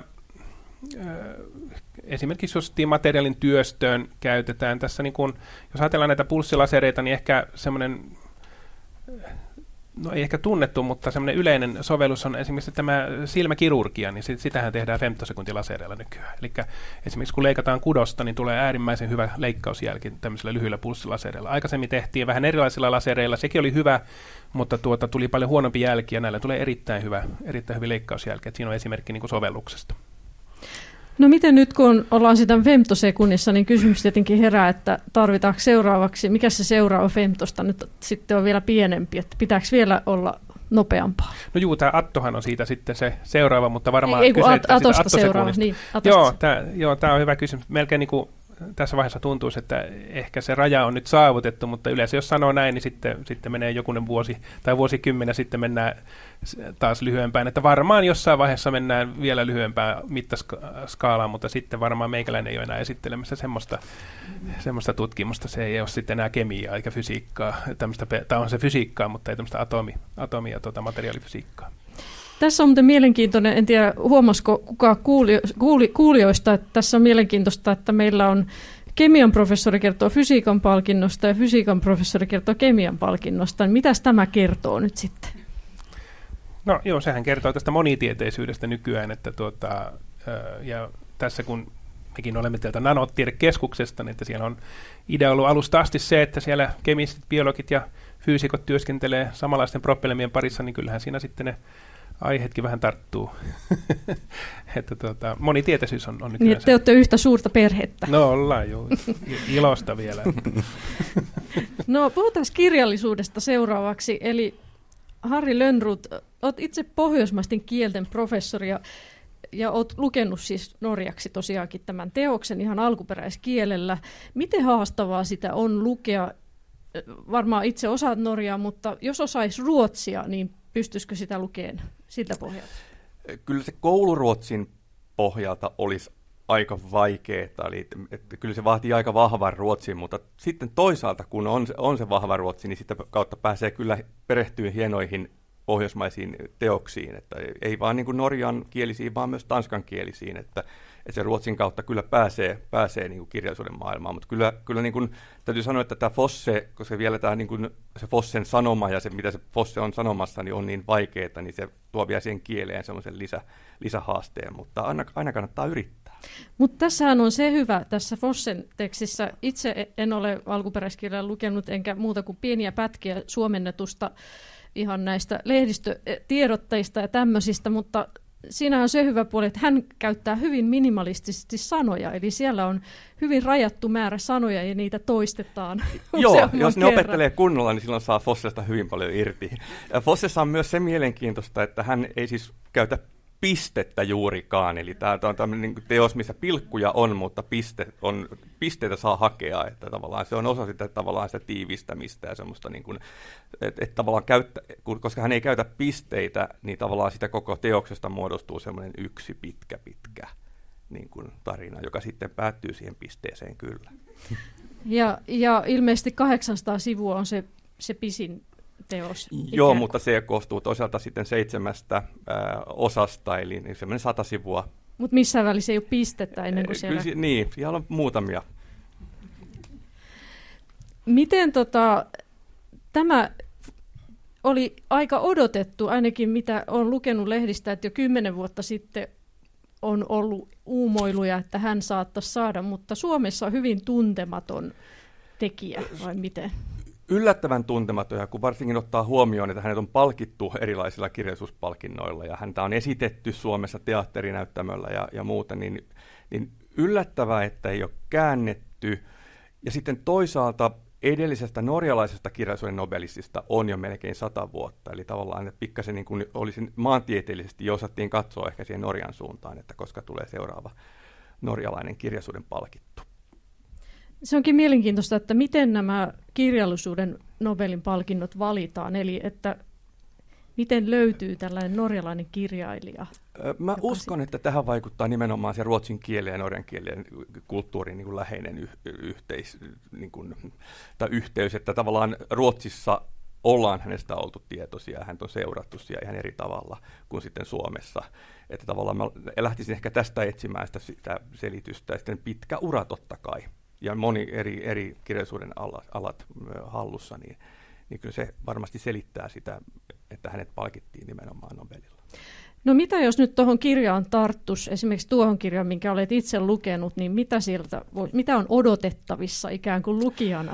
Speaker 4: esimerkiksi jos materiaalin työstöön käytetään tässä, niin kun, jos ajatellaan näitä pulssilasereita, niin ehkä semmoinen no ei ehkä tunnettu, mutta semmoinen yleinen sovellus on esimerkiksi tämä silmäkirurgia, niin sitähän tehdään femtosekuntilasereilla nykyään. Eli esimerkiksi kun leikataan kudosta, niin tulee äärimmäisen hyvä leikkausjälki tämmöisillä lyhyillä pulssilasereilla. Aikaisemmin tehtiin vähän erilaisilla lasereilla, sekin oli hyvä, mutta tuli paljon huonompi jälki, ja näillä tulee erittäin hyvä leikkausjälki. Et siinä on esimerkki niin kuin sovelluksesta.
Speaker 1: No miten nyt, kun ollaan sitä femtosekunnissa, niin kysymys tietenkin herää, että tarvitaanko seuraavaksi, mikä se seuraava femtosta nyt sitten on vielä pienempi, että pitääkö vielä olla nopeampaa?
Speaker 4: No juu, tämä Attohan on siitä sitten se seuraava, mutta varmaan
Speaker 1: ei kun Atosta seuraava, niin.
Speaker 4: Joo, tämä on hyvä kysymys. Melkein niin kuin tässä vaiheessa tuntuisi, että ehkä se raja on nyt saavutettu, mutta yleensä jos sanoo näin, niin sitten menee jokunen vuosi tai vuosikymmenen, sitten mennään taas lyhyempään. Että varmaan jossain vaiheessa mennään vielä lyhyempään mittaskaalaan, mutta sitten varmaan meikäläinen ei ole enää esittelemässä semmoista tutkimusta. Se ei ole sitten enää kemiaa eikä fysiikkaa. Tämä on se fysiikkaa, mutta ei tämmöistä atomi- ja materiaalifysiikkaa.
Speaker 1: Tässä on muuten mielenkiintoinen, en tiedä huomasiko kukaan kuulijoista, että tässä on mielenkiintoista, että meillä on kemian professori kertoo fysiikan palkinnosta ja fysiikan professori kertoo kemian palkinnosta. Mitäs tämä kertoo nyt sitten?
Speaker 4: No joo, sehän kertoo tästä monitieteisyydestä nykyään, että ja tässä kun mekin olemme täältä Nanotiedekeskuksesta, niin että siellä on idea ollut alusta asti se, että siellä kemistit, biologit ja fyysikot työskentelee samanlaisten propellemien parissa, niin kyllähän siinä sitten ne aiheetkin vähän tarttuu. Että monitieteisyys on nykyään
Speaker 1: niin, te olette yhtä suurta perhettä.
Speaker 4: No ollaan jo, ilosta vielä.
Speaker 1: No puhutaan kirjallisuudesta seuraavaksi, eli Harri Lönnrot, olet itse pohjoismaisten kielten professori ja olet lukenut siis norjaksi tosiaankin tämän teoksen ihan alkuperäiskielellä. Miten haastavaa sitä on lukea? Varmaan itse osaat norjaa, mutta jos osaisi ruotsia, niin pystyisikö sitä lukemaan siltä pohjalta?
Speaker 5: Kyllä se kouluruotsin pohjalta olisi aika vaikeaa, eli että kyllä se vaatii aika vahvan ruotsin, mutta sitten toisaalta, kun on se vahva ruotsi, niin sitä kautta pääsee kyllä perehtyä hienoihin pohjoismaisiin teoksiin, että ei vaan niin kuin norjan kielisiin, vaan myös tanskan kielisiin, että se ruotsin kautta kyllä pääsee niin kuin kirjallisuuden maailmaan, mutta kyllä niin kuin, täytyy sanoa, että tämä Fosse, koska vielä tämä niin kuin, se Fossen sanoma ja se, mitä se Fosse on sanomassa, niin on niin vaikeaa, niin se tuo vielä siihen kieleen semmoisen lisähaasteen, mutta aina kannattaa yrittää.
Speaker 1: Mutta tässähän on se hyvä tässä Fossen tekstissä. Itse en ole alkuperäiskielellä lukenut enkä muuta kuin pieniä pätkiä suomennetusta ihan näistä lehdistötiedotteista ja tämmöisistä, mutta siinä on se hyvä puoli, että hän käyttää hyvin minimalistisesti sanoja, eli siellä on hyvin rajattu määrä sanoja ja niitä toistetaan.
Speaker 5: Joo, jos ne opettelee kunnolla, niin silloin saa Fossesta hyvin paljon irti. Fossessa on myös se mielenkiintoista, että hän ei siis käytä pistettä juurikaan, eli tämä on tämmöinen teos, missä pilkkuja on, mutta pisteitä saa hakea, että tavallaan se on osa sitä tiivistämistä ja semmoista, niin kuin, että tavallaan koska hän ei käytä pisteitä, niin tavallaan sitä koko teoksesta muodostuu semmoinen yksi pitkä niin kuin tarina, joka sitten päättyy siihen pisteeseen kyllä.
Speaker 1: Ja ilmeisesti 800 sivua on se pisin teos.
Speaker 5: Joo, mutta se koostuu toisaalta sitten 7 osasta, eli semmoinen 100 sivua.
Speaker 1: Mutta missään välissä ei ole pistettä ennen kuin siellä...
Speaker 5: Niin, siellä on muutamia.
Speaker 1: Miten tämä oli aika odotettu, ainakin mitä olen lukenut lehdistä, että jo 10 vuotta sitten on ollut uumoiluja, että hän saattaisi saada, mutta Suomessa on hyvin tuntematon tekijä, vai miten? Yllättävän
Speaker 5: tuntematon, ja kun varsinkin ottaa huomioon, että hänet on palkittu erilaisilla kirjallisuuspalkinnoilla, ja häntä on esitetty Suomessa teatterinäyttämöllä ja muuta, niin yllättävää, että ei ole käännetty. Ja sitten toisaalta edellisestä norjalaisesta kirjallisuuden nobelistista on jo melkein 100 vuotta, eli tavallaan, että pikkasen niin kuin olisi maantieteellisesti jo osattiin katsoa ehkä siihen Norjan suuntaan, että koska tulee seuraava norjalainen kirjallisuuden palkittu.
Speaker 1: Se onkin mielenkiintoista, että miten nämä kirjallisuuden Nobelin palkinnot valitaan, eli että miten löytyy tällainen norjalainen kirjailija?
Speaker 5: Mä uskon, että tähän vaikuttaa nimenomaan se ruotsin kielen ja norjan kielen kulttuurin niin kuin läheinen yhteys, että tavallaan Ruotsissa ollaan hänestä oltu tietoisia ja häntä on seurattu siellä ihan eri tavalla kuin sitten Suomessa. Että tavallaan mä lähtisin ehkä tästä etsimään sitä selitystä ja sitten pitkä ura totta kai. Ja moni eri kirjallisuuden alat hallussa, niin kyllä se varmasti selittää sitä, että hänet palkittiin nimenomaan Nobelilla.
Speaker 1: No mitä jos nyt tuohon kirjaan tarttuisi, esimerkiksi tuohon kirjaan, minkä olet itse lukenut, niin mitä on odotettavissa ikään kuin lukijana?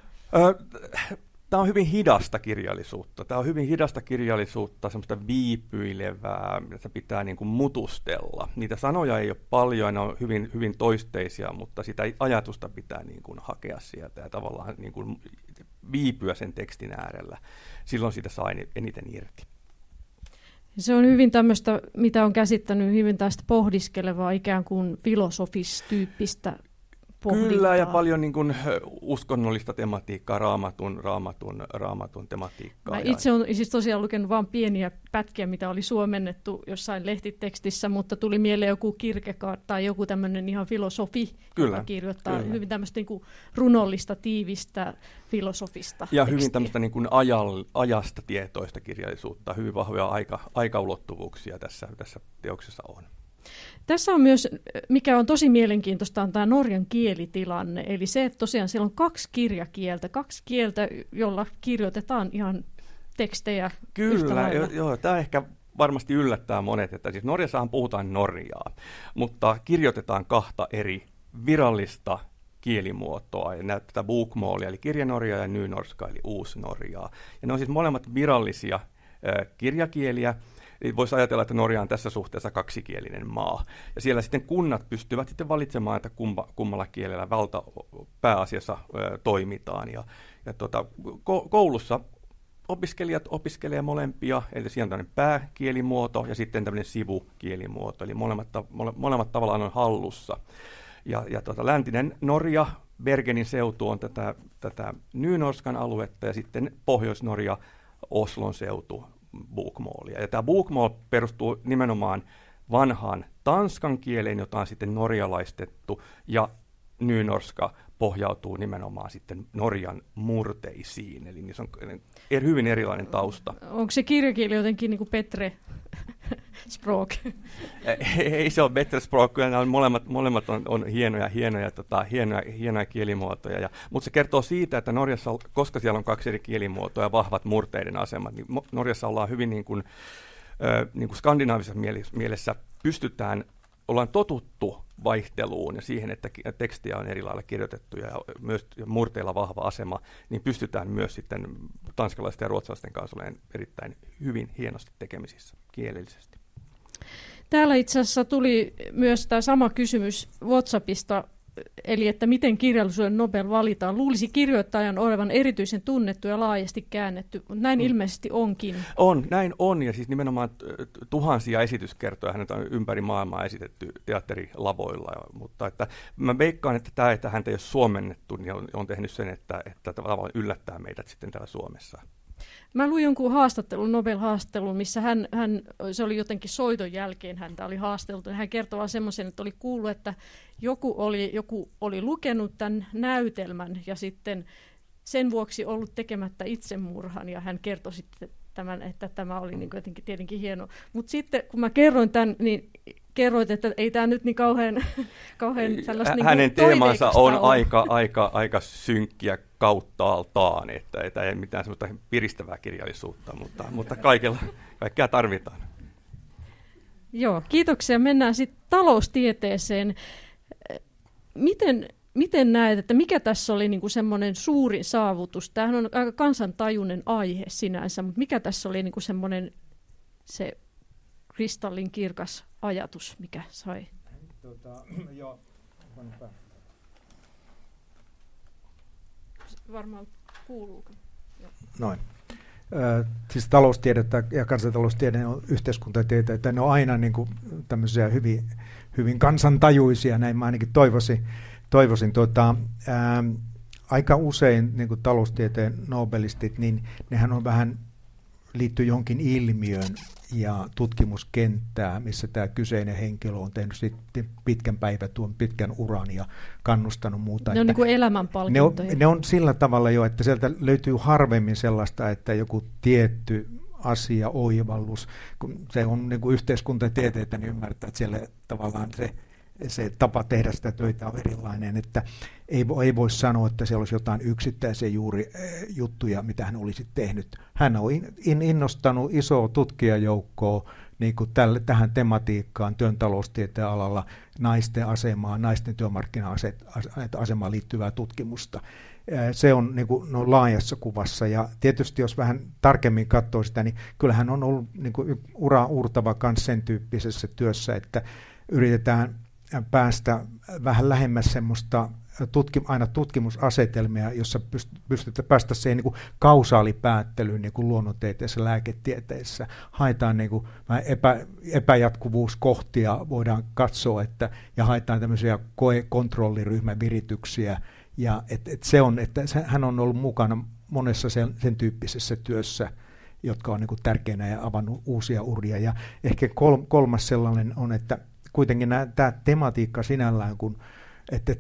Speaker 5: Tämä on hyvin hidasta kirjallisuutta. Tämä on hyvin hidasta kirjallisuutta, semmoista viipyilevää, että pitää niin kuin mutustella. Niitä sanoja ei ole paljon, ne on hyvin, hyvin toisteisia, mutta sitä ajatusta pitää niin kuin hakea sieltä ja tavallaan niin kuin viipyä sen tekstin äärellä. Silloin siitä saa eniten irti.
Speaker 1: Se on hyvin tämmöistä, mitä on käsittänyt, hyvin tästä pohdiskelevaa ikään kuin filosofistyyppistä pohdintaa.
Speaker 5: Kyllä, ja paljon niin kuin uskonnollista tematiikkaa, raamatun tematiikkaa.
Speaker 1: Mä itse olen siis tosiaan lukenut vain pieniä pätkiä, mitä oli suomennettu jossain lehtitekstissä, mutta tuli mieleen joku Kierkegaard tai joku tämmöinen ihan filosofi, joka kirjoittaa hyvin tämmöistä niin kuin runollista, tiivistä, filosofista
Speaker 5: ja
Speaker 1: tekstiä.
Speaker 5: hyvin tämmöistä niin kuin ajasta tietoista kirjallisuutta, hyvin vahvoja aikaulottuvuuksia tässä teoksessa on.
Speaker 1: Tässä on myös, mikä on tosi mielenkiintoista, on tämä Norjan kielitilanne. Eli se, että tosiaan siellä on 2 kirjakieltä, 2 kieltä, jolla kirjoitetaan ihan tekstejä yhtä lailla.
Speaker 5: Kyllä, joo, tämä ehkä varmasti yllättää monet, että siis Norjassahan puhutaan norjaa, mutta kirjoitetaan 2 eri virallista kielimuotoa, ja tätä bokmålia, eli kirjanorjaa, ja nynorska, eli uusnorjaa. Ja ne on siis molemmat virallisia kirjakieliä. Voisi ajatella, että Norja on tässä suhteessa 2-kielinen maa. Ja siellä sitten kunnat pystyvät sitten valitsemaan, että kummalla kielellä pääasiassa toimitaan. Ja koulussa opiskelijat opiskelee molempia, eli siinä on tämmöinen pääkielimuoto ja sitten tämmöinen sivukielimuoto, eli molemmat tavallaan on hallussa. Ja läntinen Norja, Bergenin seutu on tätä nynorskan aluetta, ja sitten Pohjois-Norja, Oslon seutu, bokmålia. Ja tämä bokmål perustuu nimenomaan vanhaan tanskan kieleen, jota on sitten norjalaistettu, ja nynorska pohjautuu nimenomaan sitten Norjan murteisiin, eli niissä on hyvin erilainen tausta.
Speaker 1: Onko se kirjakieli jotenkin niin kuin Petre Språk?
Speaker 5: Ei se ole Petre Språk, kyllä nämä molemmat on hienoja kielimuotoja, mutta se kertoo siitä, että Norjassa, koska siellä on 2 eri kielimuotoa ja vahvat murteiden asemat, niin Norjassa ollaan hyvin niin kuin skandinaavisessa mielessä ollaan totuttu vaihteluun ja siihen, että tekstiä on eri lailla kirjoitettu ja myös murteilla vahva asema, niin pystytään myös sitten tanskalaisten ja ruotsalaisten kanssa olemaan erittäin hyvin hienosti tekemisissä kielellisesti.
Speaker 1: Täällä itse asiassa tuli myös tämä sama kysymys WhatsAppista, eli että miten kirjallisuuden Nobel valitaan. Luulisi kirjoittajan olevan erityisen tunnettu ja laajasti käännetty, mutta näin ilmeisesti onkin.
Speaker 5: Näin on, ja siis nimenomaan tuhansia esityskertoja häntä on ympäri maailmaa esitetty teatterilavoilla, mutta että mä veikkaan, että tämä, että häntä ei ole suomennettu, niin on tehnyt sen, että tavallaan yllättää meidät sitten täällä Suomessa.
Speaker 1: Mä luin jonkun Nobel-haastattelun, missä se oli jotenkin soiton jälkeen häntä oli haasteltu. Hän kertoi vaan semmoisen, että oli kuullut, että joku oli lukenut tämän näytelmän ja sitten sen vuoksi ollut tekemättä itsemurhan. Ja hän kertoi sitten tämän, että tämä oli niin jotenkin tietenkin hieno. Mutta sitten kun mä kerroin tämän, niin kerroit, että ei tämä nyt niin kauhean sellaista niin
Speaker 5: hänen teemansa on aika synkkiä kauttaaltaan, että ei mitään sellaista piristävää kirjallisuutta, mutta kaikkea tarvitaan.
Speaker 1: Joo, kiitoksia. Mennään sitten taloustieteeseen. Miten näet, että mikä tässä oli niinku semmoinen suurin saavutus? Tämähän on aika kansantajuinen aihe sinänsä, mutta mikä tässä oli niinku semmoinen se kristallin kirkas ajatus, mikä sai? Varmaan kuuluuko?
Speaker 6: Noin. Siis taloustiedettä ja kansantaloustiede ja yhteiskuntatieteitä, ne on aina niin kuin tämmöisiä hyvin kansantajuisia, näin mä ainakin toivoisin. Aika usein niin kuin taloustieteen nobelistit, niin nehän on vähän liittyy johonkin ilmiön ja tutkimuskenttää, missä tämä kyseinen henkilö on tehnyt sitten pitkän päivätyön, pitkän uran ja kannustanut muuta.
Speaker 1: Ne on niin kuin elämänpalkintoja.
Speaker 6: Ne on sillä tavalla jo, että sieltä löytyy harvemmin sellaista, että joku tietty asia, oivallus, kun se on niin kuin yhteiskuntatieteitä, niin ymmärtää, että siellä tavallaan se se tapa tehdä sitä töitä on erilainen, että ei voi sanoa, että siellä olisi jotain yksittäisiä juuri juttuja, mitä hän olisi tehnyt. Hän on innostanut isoa tutkijajoukkoa niin kuin tähän tematiikkaan työn taloustieteen alalla naisten asemaa, naisten työmarkkina-asemaan liittyvää tutkimusta. Se on niin kuin, laajassa kuvassa, ja tietysti jos vähän tarkemmin katsoo sitä, niin kyllähän on ollut niin kuin ura uurtava myös sen tyyppisessä työssä, että yritetään päästä vähän lähemmäs semmoista aina tutkimusasetelmia, jossa pystytään päästä siihen niin kuin kausaalipäättelyyn niin kuin luonnontieteessä, lääketieteessä. Haetaan niin kuin epäjatkuvuuskohtia, voidaan katsoa, ja haetaan tämmöisiä kontrolliryhmävirityksiä. Ja hän on ollut mukana monessa sen tyyppisessä työssä, jotka on niin kuin tärkeänä ja avannut uusia uria. Ja ehkä kolmas sellainen on, että kuitenkin tämä tematiikka sinällään, että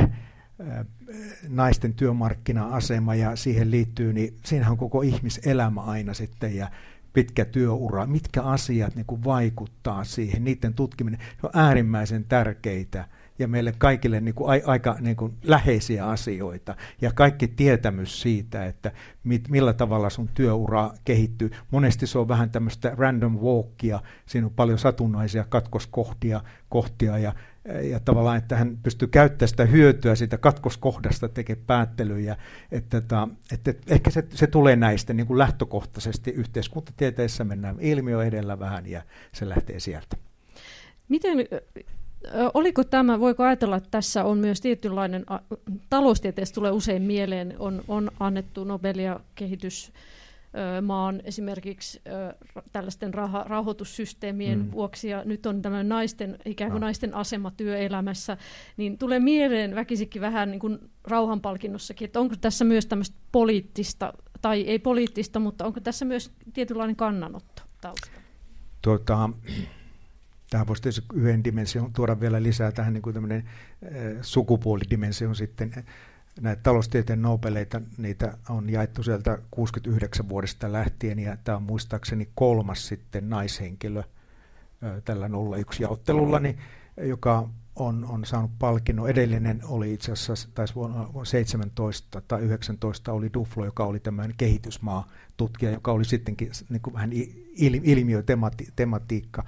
Speaker 6: naisten työmarkkina-asema ja siihen liittyy, niin siinähän on koko ihmiselämä aina sitten ja pitkä työura. Mitkä asiat niin kuin vaikuttaa siihen, niiden tutkiminen on äärimmäisen tärkeitä ja meille kaikille niin kuin aika niin kuin läheisiä asioita. Ja kaikki tietämys siitä, että millä tavalla sun työura kehittyy. Monesti se on vähän tämmöistä random walkia, siinä on paljon satunnaisia katkoskohtia ja tavallaan, että hän pystyy käyttämään sitä hyötyä siitä katkoskohdasta tekemään päättelyjä, että ehkä se tulee näistä niin kuin lähtökohtaisesti yhteiskuntatieteessä mennään ilmiö edellä vähän ja se lähtee sieltä.
Speaker 1: Miten, oliko tämä, voiko ajatella, että tässä on myös tietynlainen, taloustieteessä tulee usein mieleen, on annettu Nobelia kehitysmaan esimerkiksi tällaisten rahoitussysteemien vuoksi, ja nyt on tämmöinen ikään kuin naisten asema työelämässä, niin tulee mieleen väkisikin vähän niin kuin rauhanpalkinnossakin, että onko tässä myös tämmöistä poliittista, tai ei poliittista, mutta onko tässä myös tietynlainen kannanotto taustalla?
Speaker 6: Tähän voisi tietysti yhden dimension tuoda vielä lisää tähän niin kuin tämmöinen sukupuolidimension sitten. Näitä taloustieteen Nobeleita, niitä on jaettu sieltä 69 vuodesta lähtien, ja tämä on muistaakseni 3. sitten naishenkilö tällä 01-jaottelulla, joka on saanut palkinnon. Edellinen oli itse asiassa, taisi vuonna 17 tai 19 oli Duflo, joka oli tämmöinen kehitysmaatutkija, joka oli sittenkin niin kuin vähän ilmiötematiikka.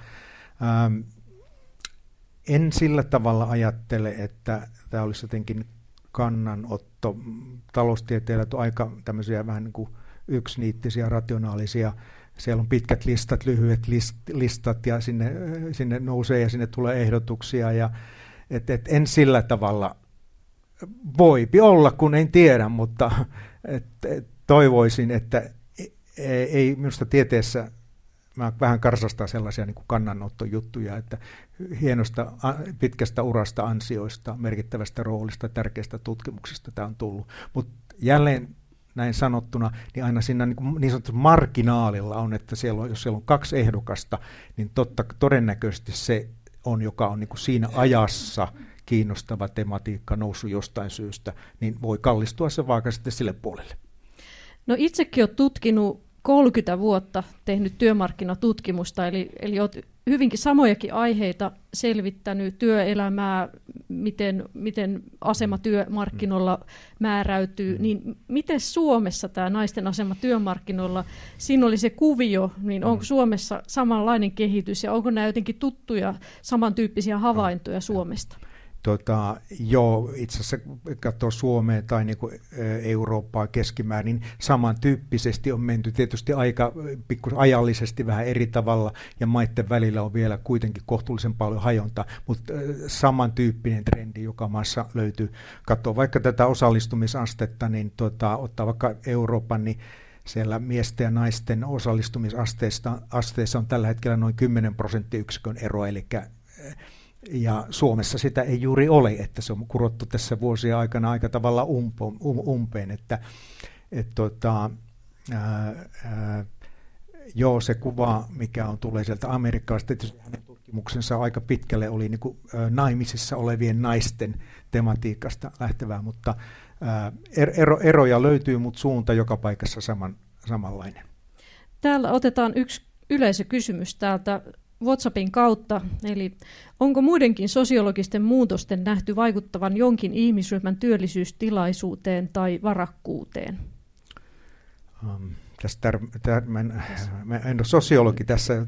Speaker 6: En sillä tavalla ajattele, että tämä olisi jotenkin kannanotto. Taloustieteellä on aika tämmöisiä vähän niin kuin yksiniittisiä, rationaalisia. Siellä on pitkät listat, lyhyet listat ja sinne nousee ja sinne tulee ehdotuksia. Ja, en sillä tavalla, voipi olla, kun en tiedä, mutta toivoisin, että ei minusta tieteessä, mä vähän karsastaa sellaisia niin kuin kannanottojuttuja, että hienosta pitkästä urasta, ansioista, merkittävästä roolista, tärkeästä tutkimuksesta tämä on tullut. Mutta jälleen näin sanottuna, niin aina siinä niin sanotusti marginaalilla on, että jos siellä on 2 ehdokasta, niin todennäköisesti se on, joka on niin kuin siinä ajassa kiinnostava tematiikka noussut jostain syystä, niin voi kallistua se vaikka sitten sille puolelle.
Speaker 1: No itsekin olet tutkinut 30 vuotta tehnyt työmarkkinatutkimusta, eli olet hyvinkin samojakin aiheita selvittänyt, työelämää, miten asema työmarkkinoilla määräytyy, niin miten Suomessa tämä naisten asema työmarkkinoilla, siinä oli se kuvio, niin onko Suomessa samanlainen kehitys ja onko nämä jotenkin tuttuja samantyyppisiä havaintoja Suomesta?
Speaker 6: Joo, itse asiassa katsoo Suomea tai niin kuin Eurooppaa keskimäärin, niin samantyyppisesti on menty tietysti ajallisesti vähän eri tavalla, ja maiden välillä on vielä kuitenkin kohtuullisen paljon hajontaa, mutta samantyyppinen trendi joka maassa löytyy. Katsoo vaikka tätä osallistumisastetta, niin ottaa vaikka Euroopan, niin siellä miesten ja naisten osallistumisasteessa on tällä hetkellä noin 10 prosenttiyksikön ero, ja Suomessa sitä ei juuri ole, että se on kurottu tässä vuosien aikana aika tavalla umpeen, joo, se kuva, mikä on tulee sieltä Amerikasta, tietysti hänen tutkimuksensa aika pitkälle oli niin kuin naimisissa olevien naisten tematiikasta lähtevää, mutta eroja löytyy, mutta suunta joka paikassa samanlainen.
Speaker 1: Täällä otetaan yksi yleisökysymys täältä WhatsAppin kautta, eli onko muidenkin sosiologisten muutosten nähty vaikuttavan jonkin ihmisryhmän työllisyystilaisuuteen tai varakkuuteen?
Speaker 6: Mä en ole sosiologi tässä.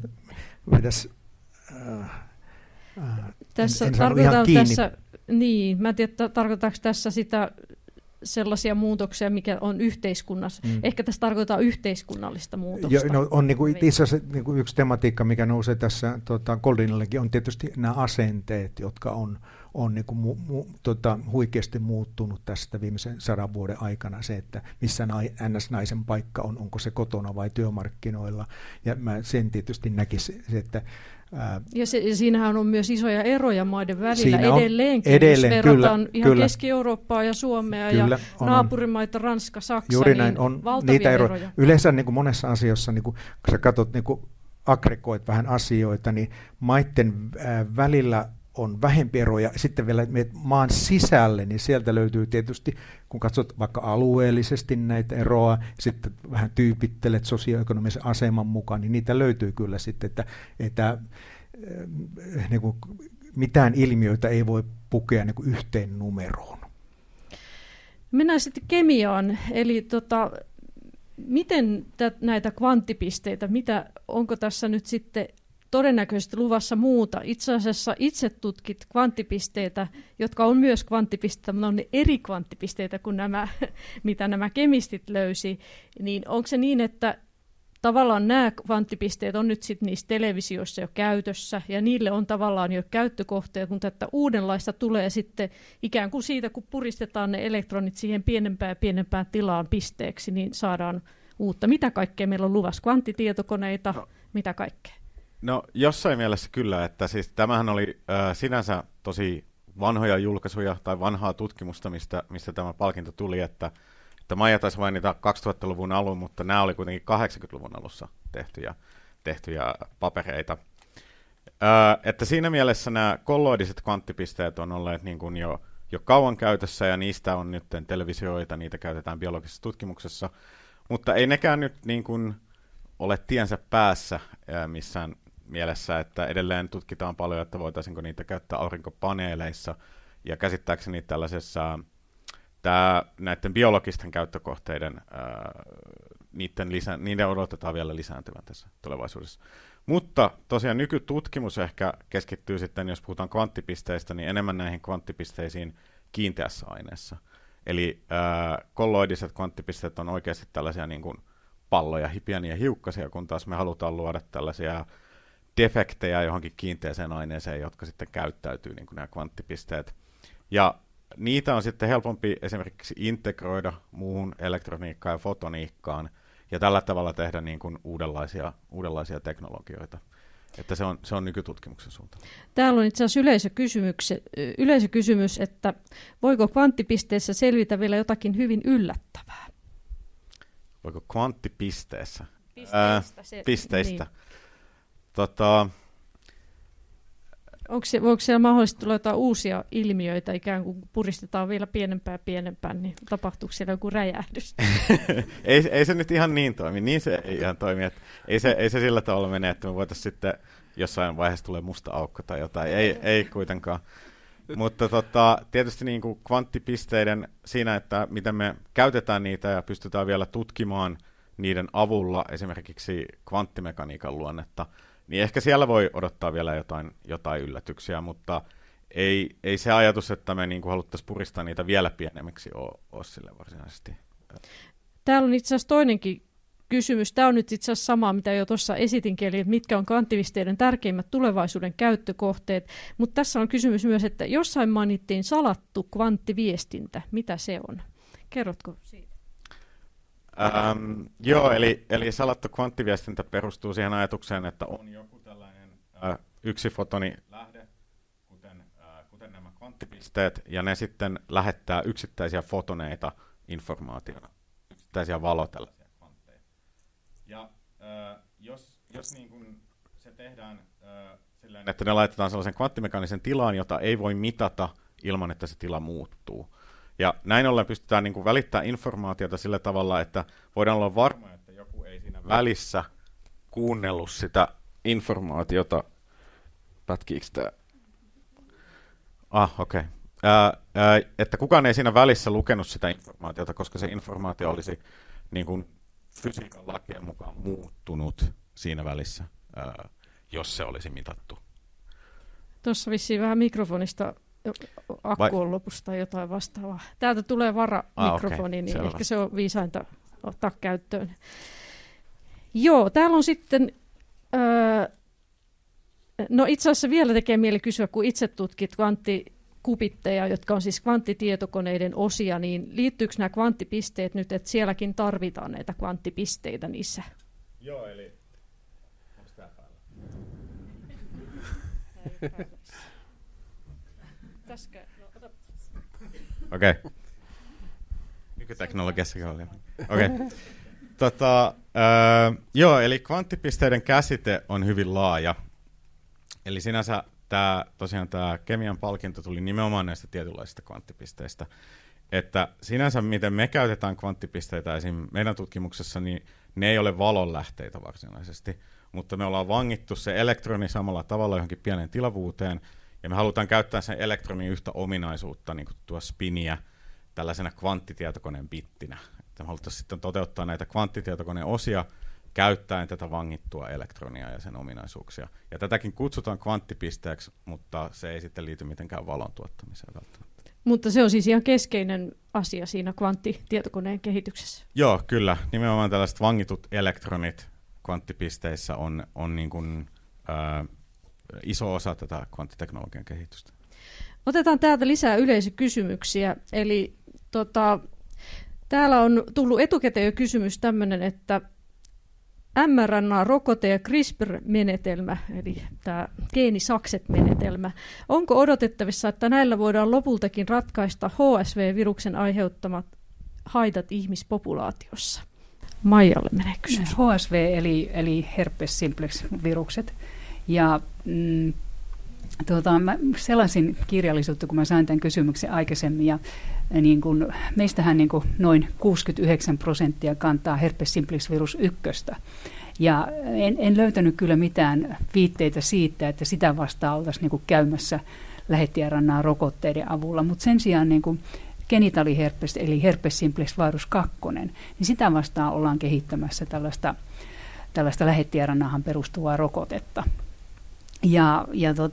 Speaker 1: Tässä
Speaker 6: en saanut ihan kiinni.
Speaker 1: Niin, mä en tiedä, tarkoitaanko tässä sitä sellaisia muutoksia, mikä on yhteiskunnassa. Ehkä tässä tarkoittaa yhteiskunnallista muutosta.
Speaker 6: On itse asiassa yksi tematiikka, mikä nousee tässä Goldinillekin, on tietysti nämä asenteet, jotka on huikeasti muuttunut tästä viimeisen 100 vuoden aikana. Se, että missä NS-naisen paikka on, onko se kotona vai työmarkkinoilla. Ja mä sen tietysti näkisin, että
Speaker 1: ja siinähän on myös isoja eroja maiden välillä
Speaker 6: siinä
Speaker 1: edelleenkin, jos verrataan ihan Keski-Eurooppaa ja Suomea ja naapurimaita, Ranska, Saksa,
Speaker 6: juuri
Speaker 1: näin
Speaker 6: on
Speaker 1: valtavia
Speaker 6: niitä
Speaker 1: eroja.
Speaker 6: Yleensä monessa asiassa, kun sä katsot, aggregoit vähän asioita, niin maiden välillä on vähempi eroja. Sitten vielä maan sisälle, niin sieltä löytyy tietysti, kun katsot vaikka alueellisesti näitä eroa, sitten vähän tyypittelet sosioekonomisen aseman mukaan, niin niitä löytyy kyllä sitten, että mitään ilmiöitä ei voi pukea yhteen numeroon.
Speaker 1: Mennään sitten kemiaan, eli miten näitä kvanttipisteitä, onko tässä nyt sitten todennäköisesti luvassa muuta? Itse asiassa itse tutkit kvanttipisteitä, jotka on myös kvanttipisteitä, mutta on ne eri kvanttipisteitä kuin nämä, mitä nämä kemistit löysi. Niin onko se niin, että tavallaan nämä kvanttipisteet on nyt sitten niissä televisioissa jo käytössä, ja niille on tavallaan jo käyttökohteet, mutta että uudenlaista tulee sitten ikään kuin siitä, kun puristetaan ne elektronit siihen pienempään ja pienempään tilaan pisteeksi, niin saadaan uutta. Mitä kaikkea meillä on luvassa? Kvanttitietokoneita, mitä kaikkea?
Speaker 7: No jossain mielessä kyllä, että siis tämähän oli sinänsä tosi vanhoja julkaisuja tai vanhaa tutkimusta, mistä tämä palkinto tuli, että Maija taisi mainita 2000-luvun alun, mutta nämä oli kuitenkin 80-luvun alussa tehtyjä papereita. Että siinä mielessä nämä kolloidiset kvanttipisteet on olleet niin kuin jo kauan käytössä, ja niistä on nyt televisioita, niitä käytetään biologisessa tutkimuksessa, mutta ei nekään nyt niin kuin ole tiensä päässä missään mielessä, että edelleen tutkitaan paljon, että voitaisiinko niitä käyttää aurinkopaneeleissa, ja käsittääkseni tällaisessa näiden biologisten käyttökohteiden, niiden odotetaan vielä lisääntyvän tässä tulevaisuudessa. Mutta tosiaan nykytutkimus ehkä keskittyy sitten, jos puhutaan kvanttipisteistä, niin enemmän näihin kvanttipisteisiin kiinteässä aineessa. Eli kolloidiset kvanttipisteet on oikeasti tällaisia niin kuin palloja, pieniä hiukkasia, kun taas me halutaan luoda tällaisia defektejä johonkin kiinteäseen aineeseen, jotka sitten käyttäytyy niin kuin nämä kvanttipisteet. Ja niitä on sitten helpompi esimerkiksi integroida muuhun elektroniikkaan ja fotoniikkaan, ja tällä tavalla tehdä niin kuin uudenlaisia teknologioita. Että se on nykytutkimuksen suuntaan.
Speaker 1: Täällä on itse asiassa yleisökysymys, että voiko kvanttipisteessä selvitä vielä jotakin hyvin yllättävää?
Speaker 7: Voiko kvanttipisteessä?
Speaker 1: Pisteistä.
Speaker 7: Niin.
Speaker 1: Voiko siellä mahdollisesti tulla jotain uusia ilmiöitä, ikään kuin puristetaan vielä pienempään, niin tapahtuuko siellä joku räjähdys?
Speaker 7: ei se nyt ihan niin toimi. Niin se ei ihan toimi. Että ei se sillä tavalla mene, että me voitaisiin sitten jossain vaiheessa tulee musta aukko tai jotain. Ei kuitenkaan. Mutta tietysti niin kuin kvanttipisteiden siinä, että miten me käytetään niitä ja pystytään vielä tutkimaan niiden avulla esimerkiksi kvanttimekaniikan luonnetta, niin ehkä siellä voi odottaa vielä jotain yllätyksiä, mutta ei se ajatus, että me niin kuin haluttaisiin puristaa niitä vielä pienemmiksi ole sille varsinaisesti.
Speaker 1: Täällä on itse asiassa toinenkin kysymys. Tämä on nyt itse asiassa sama, mitä jo tuossa esitinkin, eli mitkä on kvanttipisteiden tärkeimmät tulevaisuuden käyttökohteet. Mutta tässä on kysymys myös, että jossain mainittiin salattu kvanttiviestintä. Mitä se on? Kerrotko siitä?
Speaker 7: Joo, eli salattu kvanttiviestintä perustuu siihen ajatukseen, että on joku tällainen yksifotonilähde, kuten nämä kvanttipisteet, ja ne sitten lähettää yksittäisiä fotoneita informaationa, yksittäisiä tällaisia kvantteja. Ja jos niin kuin se tehdään silleen, että ne laitetaan sellaisen kvanttimekaanisen tilaan, jota ei voi mitata ilman, että se tila muuttuu. Ja näin ollen pystytään niin kuin välittämään informaatiota sillä tavalla, että voidaan olla varma, että joku ei siinä välissä kuunnellut sitä informaatiota pätkiikö tämä? Okei. Että kukaan ei siinä välissä lukenut sitä informaatiota, koska se informaatio olisi niin kuin fysiikan lakien mukaan muuttunut siinä välissä, jos se olisi mitattu.
Speaker 1: Tuossa vissiin vähän mikrofonista akku on lopussa tai jotain vastaavaa. Täältä tulee varamikrofoni, niin
Speaker 7: selvä.
Speaker 1: ehkä se on viisainta ottaa käyttöön. Joo, täällä on sitten, no itse asiassa vielä tekee mieli kysyä, kun itse tutkit kvanttikupitteja, jotka on siis kvanttitietokoneiden osia, niin liittyykö nämä kvanttipisteet nyt, että sielläkin tarvitaan näitä kvanttipisteitä niissä?
Speaker 7: Joo, eli onko tämä päällä? Okei. Nykyteknologiassakin oli. Okei. Joo, eli kvanttipisteiden käsite on hyvin laaja. Eli sinänsä tosiaan tämä kemian palkinto tuli nimenomaan näistä tietynlaisista kvanttipisteistä. Että sinänsä miten me käytetään kvanttipisteitä esim. Meidän tutkimuksessa, niin ne ei ole valonlähteitä varsinaisesti, mutta me ollaan vangittu se elektroni samalla tavalla johonkin pieneen tilavuuteen, ja me halutaan käyttää sen elektronin yhtä ominaisuutta, niin kuin tuo spiniä, tällaisena kvanttitietokoneen bittinä. Että me haluttaisiin sitten toteuttaa näitä kvanttitietokoneen osia käyttäen tätä vangittua elektronia ja sen ominaisuuksia. Ja tätäkin kutsutaan kvanttipisteeksi, mutta se ei sitten liity mitenkään valon tuottamiseen välttämättä.
Speaker 1: Mutta se on siis ihan keskeinen asia siinä kvanttitietokoneen kehityksessä.
Speaker 7: Joo, kyllä. Nimenomaan tällaiset vangitut elektronit kvanttipisteissä on niin kuin, iso osa tätä kvanttiteknologian kehitystä. Otetaan
Speaker 1: täältä lisää yleisökysymyksiä. Eli täällä on tullut etukäteen jo kysymys tämmöinen, että mRNA-rokote ja CRISPR-menetelmä, eli tämä geenisakset-menetelmä, onko odotettavissa, että näillä voidaan lopultakin ratkaista HSV-viruksen aiheuttamat haitat ihmispopulaatiossa? Maijalle menee kysymys.
Speaker 3: HSV eli herpes simplex-virukset. Ja mä selasin kirjallisuutta, kun mä sain tämän kysymyksen aikaisemmin, ja niin kun, meistähän niin kun noin 69% kantaa herpes simplex-virus 1. Ja en löytänyt kyllä mitään viitteitä siitä, että sitä vastaan oltaisiin niin kun käymässä lähetti-RNA-rokotteiden avulla, mutta sen sijaan niin kun genitaaliherpes eli herpes simplex-virus 2, niin sitä vastaan ollaan kehittämässä tällaista lähetti-RNAhan perustuvaa rokotetta. Ja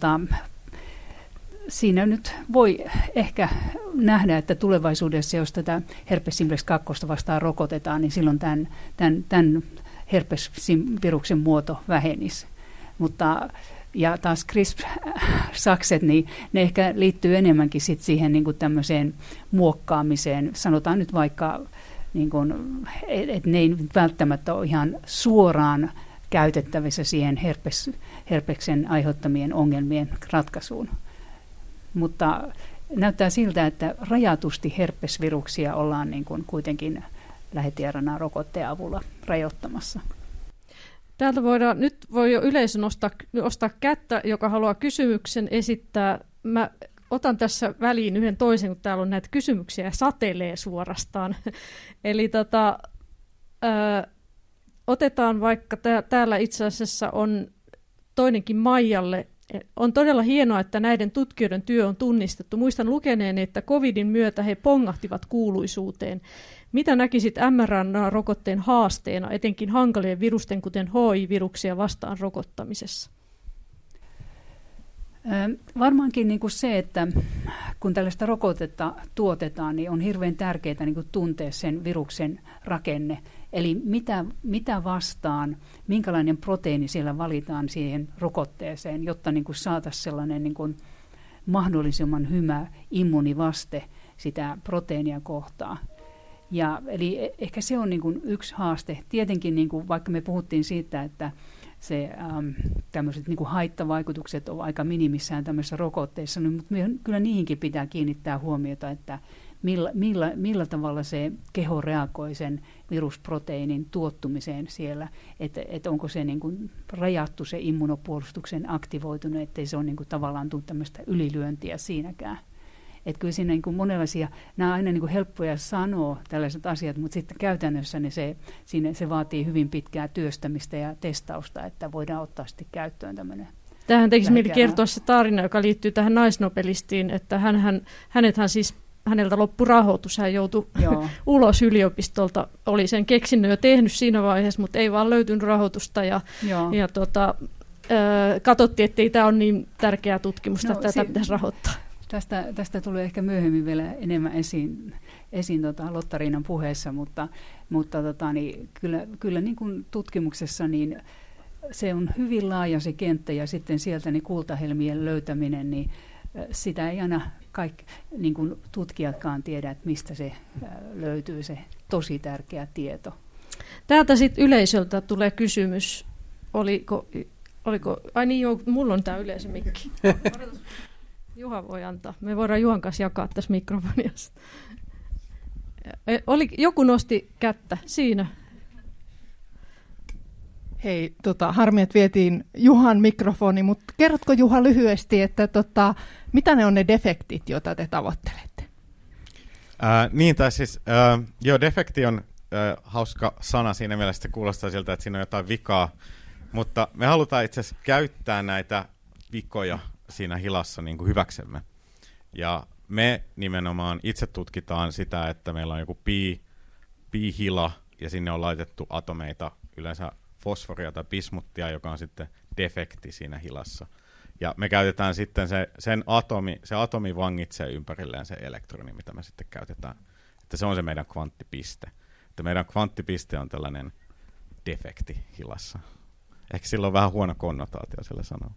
Speaker 3: siinä nyt voi ehkä nähdä, että tulevaisuudessa, jos tätä herpes simplex 2 vastaan rokotetaan, niin silloin tämän herpes-viruksen muoto vähenisi. Ja taas CRISPR-sakset, niin ne ehkä liittyy enemmänkin sit siihen niin kuin tämmöiseen muokkaamiseen. Sanotaan nyt vaikka, niin kuin, että ne ei välttämättä ole ihan suoraan käytettävissä siihen herpeksen aiheuttamien ongelmien ratkaisuun. Mutta näyttää siltä, että rajatusti herpesviruksia ollaan niin kuin kuitenkin lähetti-RNA-rokotteen avulla rajoittamassa.
Speaker 1: Täältä nyt voi jo yleisö nostaa kättä, joka haluaa kysymyksen esittää. Mä otan tässä väliin yhden toisen, kun täällä on näitä kysymyksiä ja satelee suorastaan. Eli otetaan vaikka täällä itse asiassa on toinenkin Maijalle. On todella hienoa, että näiden tutkijoiden työ on tunnistettu. Muistan lukeneeni, että covidin myötä he pongahtivat kuuluisuuteen. Mitä näkisit mRNA-rokotteen haasteena, etenkin hankalien virusten, kuten HI-viruksia vastaan rokottamisessa?
Speaker 3: Varmaankin niin kuin se, että kun tällaista rokotetta tuotetaan, niin on hirveän tärkeää niin kuin tuntea sen viruksen rakenne. Eli mitä vastaan, minkälainen proteiini siellä valitaan siihen rokotteeseen, jotta niin kuin saataisiin sellainen niin kuin mahdollisimman hyvä immunivaste sitä proteiinia kohtaan. Eli ehkä se on niin kuin yksi haaste. Tietenkin niin kuin, vaikka me puhuttiin siitä, että tämmöiset niin kuin haittavaikutukset ovat aika minimissään tämmöisissä rokotteissa, niin, mutta kyllä niihinkin pitää kiinnittää huomiota, että millä tavalla se keho reagoi sen virusproteiinin tuottumiseen siellä, että onko se niin kuin rajattu se immunopuolustuksen aktivoitunut, ettei se ole niin kuin tavallaan tullut tämmöistä ylilyöntiä siinäkään. Että kyllä siinä niin kuin monenlaisia, nämä on aina niin kuin helppoja sanoa tällaiset asiat, mutta sitten käytännössä niin se vaatii hyvin pitkää työstämistä ja testausta, että voidaan ottaa sitten käyttöön tämmöinen.
Speaker 1: Tähän tekisi mieli kertoa se tarina, joka liittyy tähän naisnobelistiin, että häneltä loppui rahoitus, hän joutui ulos yliopistolta, oli sen keksinnön jo tehnyt siinä vaiheessa, mutta ei vaan löytynyt rahoitusta ja katsottiin, että ei tämä ole niin tärkeää tutkimusta, että tätä pitäisi rahoittaa.
Speaker 3: Tästä tulee ehkä myöhemmin vielä enemmän esiin Lotta-Riinan puheessa, mutta kyllä niin kuin tutkimuksessa niin se on hyvin laaja se kenttä ja sitten sieltä niin kultahelmien löytäminen, niin sitä ei aina kaikki niin kuin tutkijatkaan tiedä, että mistä se löytyy se tosi tärkeä tieto.
Speaker 1: Täältä sitten yleisöltä tulee kysymys, oliko ai niin joo, mulla on tämä yleisömikki. Juha voi antaa. Me voidaan Juhan kanssa jakaa tässä mikrofonia. Joku nosti kättä. Siinä.
Speaker 8: Hei, harmi, että vietiin Juhan mikrofoni, mutta kerrotko Juha lyhyesti, että mitä ne on ne defektit, joita te tavoittelette?
Speaker 7: Defekti on hauska sana siinä mielessä, että kuulostaa siltä, että siinä on jotain vikaa, mutta me halutaan itse asiassa käyttää näitä vikoja siinä hilassa niin kuin hyväksemme. Ja me nimenomaan itse tutkitaan sitä, että meillä on joku pi-hila, ja sinne on laitettu atomeita, yleensä fosforia tai bismuttia, joka on sitten defekti siinä hilassa. Ja me käytetään sitten se atomi vangitsee ympärilleen se elektroni, mitä me sitten käytetään. Että se on se meidän kvanttipiste. Että meidän kvanttipiste on tällainen defekti hilassa. Ehkä sillä on vähän huono konnotaatio sillä sanoo.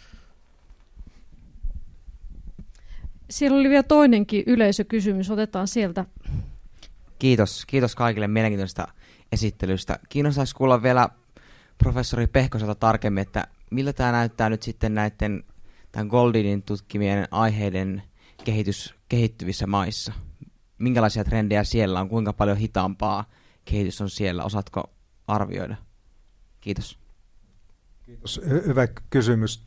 Speaker 1: Siellä oli vielä toinenkin yleisökysymys, otetaan sieltä.
Speaker 9: Kiitos kaikille mielenkiintoisesta esittelystä. Kiinnostaisi kuulla vielä professori Pehkoselta tarkemmin, että miltä tämä näyttää nyt sitten tämän Goldinin tutkimien aiheiden kehittyvissä maissa. Minkälaisia trendejä siellä on, kuinka paljon hitaampaa kehitys on siellä, osaatko arvioida? Kiitos.
Speaker 6: Kiitos. Hyvä kysymys.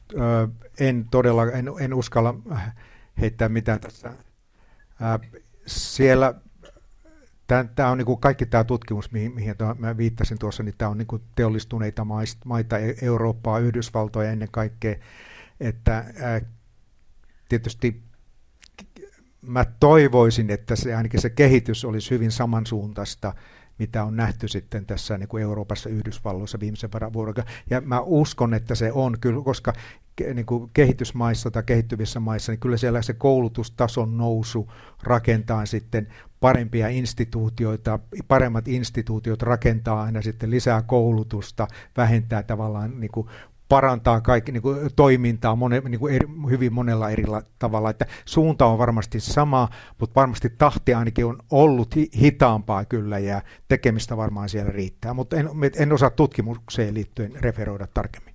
Speaker 6: En uskalla heittää mitään tässä. Siellä tämä on niin kuin kaikki tämä tutkimus, mihin mä viittasin tuossa, niin tämä on niin kuin teollistuneita maita, Eurooppaa, Yhdysvaltoja ennen kaikkea, että tietysti mä toivoisin, että ainakin se kehitys olisi hyvin samansuuntaista, mitä on nähty sitten tässä niin kuin Euroopassa, Yhdysvalloissa viimeisen vuoden. Ja mä uskon, että se on kyllä, koska niin kuin kehitysmaissa tai kehittyvissä maissa, niin kyllä siellä se koulutustason nousu rakentaa sitten parempia instituutioita, paremmat instituutiot rakentaa aina sitten lisää koulutusta, vähentää tavallaan niin kuin parantaa kaikki niin kuin toimintaa niin kuin hyvin monella eri tavalla. Että suunta on varmasti sama, mutta varmasti tahti ainakin on ollut hitaampaa kyllä ja tekemistä varmaan siellä riittää, mutta en osaa tutkimukseen liittyen referoida tarkemmin.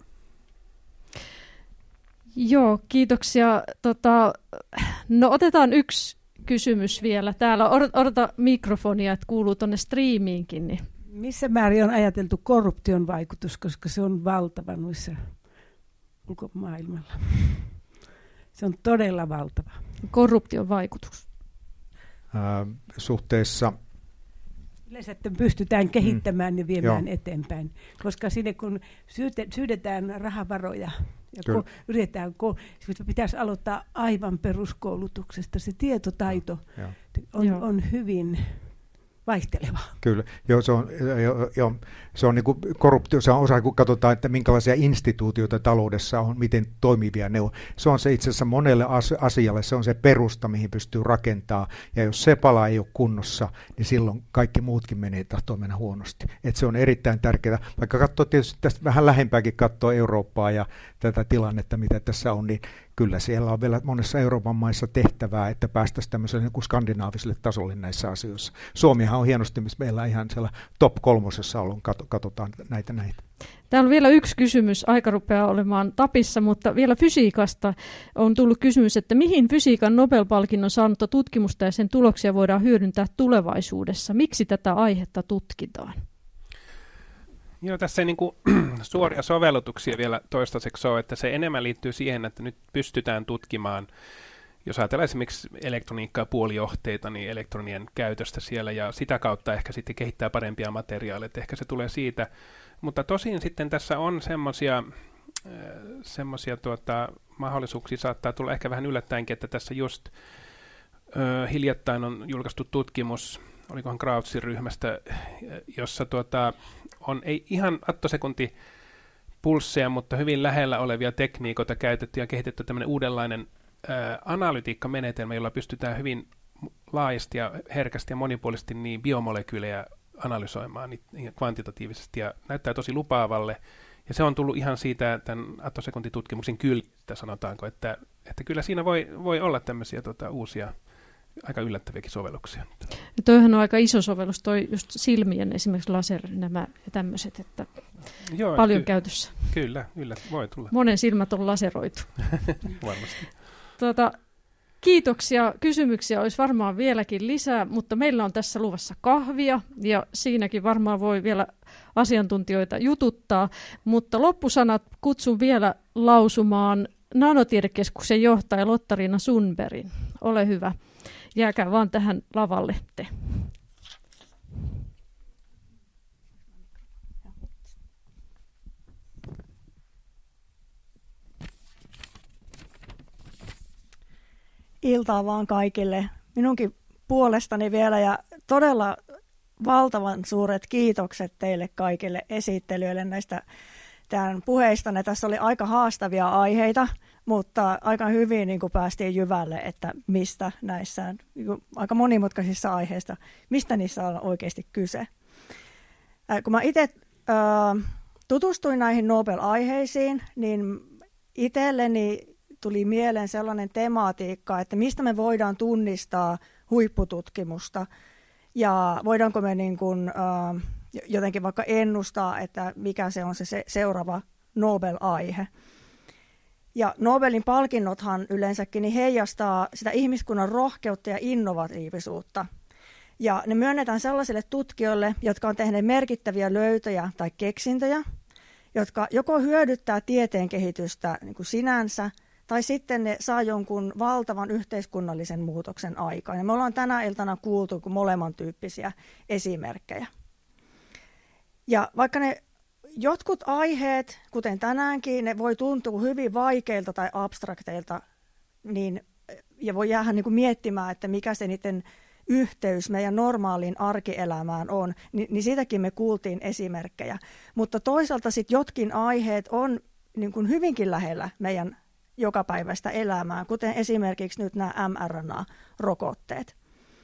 Speaker 1: Joo, kiitoksia. No otetaan yksi kysymys vielä. Täällä odota mikrofonia, että kuuluu tuonne striimiinkin. Niin.
Speaker 10: Missä määrin on ajateltu korruption vaikutus, koska se on valtava noissa ulkomaailmalla? Se on todella valtava. Korruption vaikutus.
Speaker 6: Suhteessa
Speaker 10: yleensä, että pystytään kehittämään ja viemään eteenpäin, koska sinne kun syydetään rahavaroja ja pitäisi aloittaa aivan peruskoulutuksesta, se tietotaito on hyvin vaihteleva.
Speaker 6: Kyllä, se on niin kuin korruptio, se on osa, kun katsotaan, että minkälaisia instituutioita taloudessa on, miten toimivia ne on. Se on se itse asiassa monelle asialle, se on se perusta, mihin pystyy rakentamaan, ja jos se pala ei ole kunnossa, niin silloin kaikki muutkin tahtoo mennä huonosti. Et se on erittäin tärkeää, vaikka katsoo tietysti tästä vähän lähempääkin katsoo Eurooppaa ja tätä tilannetta, mitä tässä on, niin kyllä siellä on vielä monessa Euroopan maissa tehtävää, että päästäisiin tämmöiselle niin kuin skandinaaviselle tasolle näissä asioissa. Suomihan on hienosti, missä meillä ihan siellä top 3 ollut, katsotaan näitä.
Speaker 1: Täällä on vielä yksi kysymys, aika rupeaa olemaan tapissa, mutta vielä fysiikasta on tullut kysymys, että mihin fysiikan Nobel-palkinnon saanutta tutkimusta ja sen tuloksia voidaan hyödyntää tulevaisuudessa? Miksi tätä aihetta tutkitaan?
Speaker 4: Joo, tässä ei niin kuin suoria sovellutuksia vielä toistaiseksi ole, että se enemmän liittyy siihen, että nyt pystytään tutkimaan, jos ajatellaan esimerkiksi elektroniikkaa ja puolijohteita, niin elektronien käytöstä siellä ja sitä kautta ehkä sitten kehittää parempia materiaaleja, ehkä se tulee siitä. Mutta tosin sitten tässä on semmoisia semmoisia mahdollisuuksia saattaa tulla ehkä vähän yllättäenkin, että tässä just hiljattain on julkaistu tutkimus, olikohan Krautsin ryhmästä, jossa on ei ihan attosekunti pulsseja, mutta hyvin lähellä olevia tekniikoita käytetty ja kehitetty tämmöinen uudenlainen analytiikkamenetelmä, jolla pystytään hyvin laajasti ja herkästi ja monipuolisesti niin biomolekyylejä analysoimaan kvantitatiivisesti ja näyttää tosi lupaavalle. Ja se on tullut ihan siitä tämän attosekuntitutkimuksen kyljestä, sanotaanko, että kyllä siinä voi olla tämmöisiä uusia, aika yllättäviäkin sovelluksia.
Speaker 1: Ja toihan on aika iso sovellus, toi just silmien esimerkiksi laser, nämä tämmöiset, että joo, paljon käytössä.
Speaker 4: Kyllä, voi tulla.
Speaker 1: Monen silmät on laseroitu.
Speaker 4: Varmasti.
Speaker 1: Kiitoksia. Kysymyksiä olisi varmaan vieläkin lisää, mutta meillä on tässä luvassa kahvia ja siinäkin varmaan voi vielä asiantuntijoita jututtaa. Mutta loppusanat kutsun vielä lausumaan Nanotiedekeskuksen johtaja Lotta-Riina Sundbergin. Ole hyvä. Jääkää vaan tähän lavalle te.
Speaker 11: Iltaa vaan kaikille. Minunkin puolestani vielä ja todella valtavan suuret kiitokset teille kaikille esittelijöille näistä tämän puheistanne. Tässä oli aika haastavia aiheita, mutta aika hyvin niin kuin päästiin jyvälle, että mistä näissä aika monimutkaisissa aiheissa, mistä niissä on oikeasti kyse. Kun mä itse tutustuin näihin Nobel-aiheisiin, niin itselleni tuli mieleen sellainen tematiikka, että mistä me voidaan tunnistaa huippututkimusta ja voidaanko me niin kuin, jotenkin vaikka ennustaa, että mikä se on se seuraava Nobel-aihe. Ja Nobelin palkinnothan yleensäkin niin heijastaa sitä ihmiskunnan rohkeutta ja innovatiivisuutta. Ja ne myönnetään sellaisille tutkijoille, jotka on tehneet merkittäviä löytöjä tai keksintöjä, jotka joko hyödyttää tieteen kehitystä niin kuin sinänsä, tai sitten ne saa jonkun valtavan yhteiskunnallisen muutoksen aikaan. Ja me ollaan tänä iltana kuultu molemman tyyppisiä esimerkkejä. Ja vaikka ne jotkut aiheet, kuten tänäänkin, ne voi tuntua hyvin vaikeilta tai abstrakteilta, niin, ja voi jäädä niin kuin miettimään, että mikä se niiden yhteys meidän normaaliin arkielämään on, niin siitäkin me kuultiin esimerkkejä. Mutta toisaalta sitten jotkin aiheet on niin kuin hyvinkin lähellä meidän jokapäiväistä elämää, kuten esimerkiksi nyt nämä mRNA-rokotteet.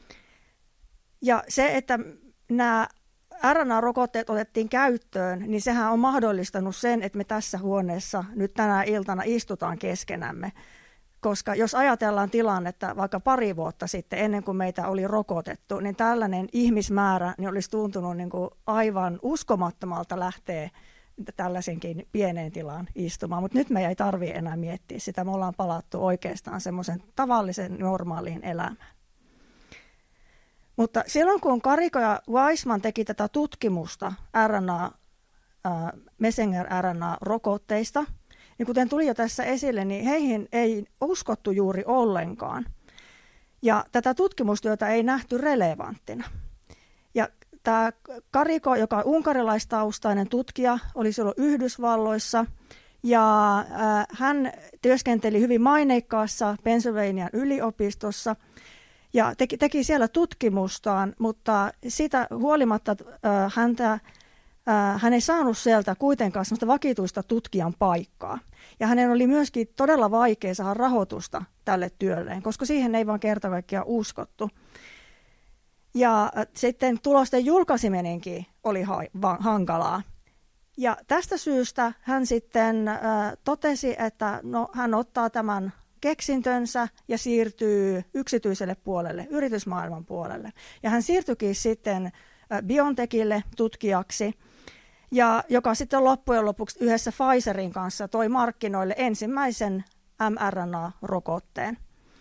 Speaker 11: Ja se, että nämä RNA-rokotteet otettiin käyttöön, niin sehän on mahdollistanut sen, että me tässä huoneessa nyt tänä iltana istutaan keskenämme. Koska jos ajatellaan tilannetta vaikka pari vuotta sitten, ennen kuin meitä oli rokotettu, niin tällainen ihmismäärä niin olisi tuntunut niin kuin aivan uskomattomalta lähteä tällaisenkin pieneen tilaan istumaan. Mutta nyt me ei tarvitse enää miettiä sitä. Me ollaan palattu oikeastaan semmoisen tavallisen normaaliin elämään. Mutta silloin kun Karikko ja Weissman teki tätä tutkimusta Messenger-RNA-rokotteista, niin kuten tuli jo tässä esille, niin heihin ei uskottu juuri ollenkaan. Ja tätä tutkimustyötä ei nähty relevanttina. Ja tämä Karikko, joka on unkarilaistaustainen tutkija, oli silloin Yhdysvalloissa, ja hän työskenteli hyvin maineikkaassa Pennsylvanian yliopistossa, ja teki siellä tutkimustaan, mutta siitä huolimatta hän ei saanut sieltä kuitenkaan sellaista vakituista tutkijan paikkaa. Ja hänen oli myöskin todella vaikea saada rahoitusta tälle työlleen, koska siihen ei vaan kerta kaikkiaan uskottu. Ja sitten tulosten julkaiseminenkin oli hankalaa. Ja tästä syystä hän sitten totesi, että hän ottaa tämän keksintönsä ja siirtyy yksityiselle puolelle, yritysmaailman puolelle. Ja hän siirtyikin sitten BioNTechille tutkijaksi, ja joka sitten loppujen lopuksi yhdessä Pfizerin kanssa toi markkinoille ensimmäisen mRNA-rokotteen,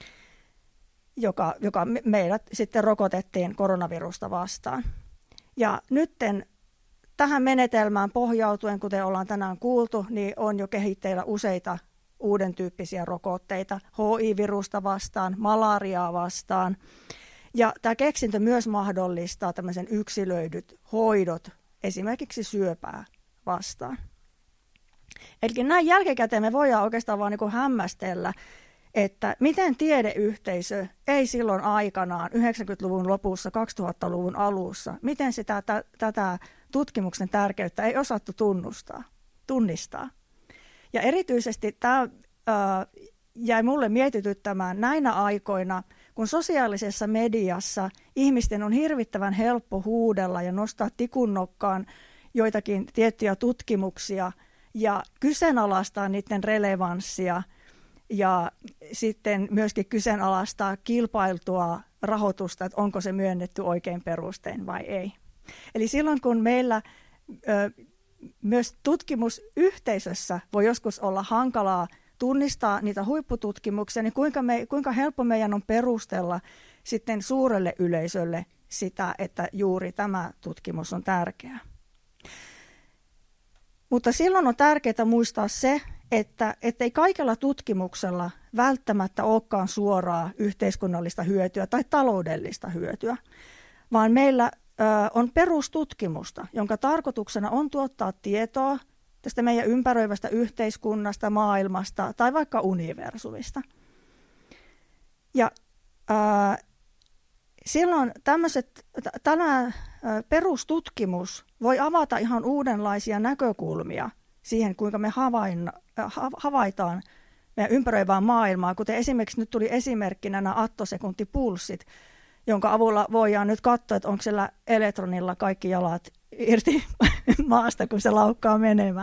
Speaker 11: joka meidät sitten rokotettiin koronavirusta vastaan. Ja nytten tähän menetelmään pohjautuen, kuten ollaan tänään kuultu, niin on jo kehitteillä useita uuden tyyppisiä rokotteita HIV-virusta vastaan, malariaa vastaan. Ja tämä keksintö myös mahdollistaa tämmöisen yksilöidyt hoidot esimerkiksi syöpää vastaan. Eli näin jälkikäteen me voidaan oikeastaan vaan niin kuin hämmästellä, että miten tiedeyhteisö ei silloin aikanaan 90-luvun lopussa, 2000-luvun alussa, miten sitä tätä tutkimuksen tärkeyttä ei osattu tunnistaa. Ja erityisesti tämä jäi mulle mietityttämään näinä aikoina, kun sosiaalisessa mediassa ihmisten on hirvittävän helppo huudella ja nostaa tikunnokkaan joitakin tiettyjä tutkimuksia ja kyseenalaistaa niiden relevanssia ja sitten myöskin kyseenalaistaa kilpailtua rahoitusta, että onko se myönnetty oikein perustein vai ei. Eli silloin kun meillä myös tutkimusyhteisössä voi joskus olla hankalaa tunnistaa niitä huippututkimuksia, niin kuinka helppo meidän on perustella sitten suurelle yleisölle sitä, että juuri tämä tutkimus on tärkeä. Mutta silloin on tärkeää muistaa se, että ei kaikella tutkimuksella välttämättä olekaan suoraa yhteiskunnallista hyötyä tai taloudellista hyötyä, vaan meillä on perustutkimusta, jonka tarkoituksena on tuottaa tietoa tästä meidän ympäröivästä yhteiskunnasta, maailmasta tai vaikka universumista. Ja silloin tämä perustutkimus voi avata ihan uudenlaisia näkökulmia siihen, kuinka me havaitaan meidän ympäröivää maailmaa, kuten esimerkiksi nyt tuli esimerkkinä nämä attosekuntipulssit, jonka avulla voidaan nyt katsoa, että onko siellä elektronilla kaikki jalat irti maasta, kun se laukkaa menemään.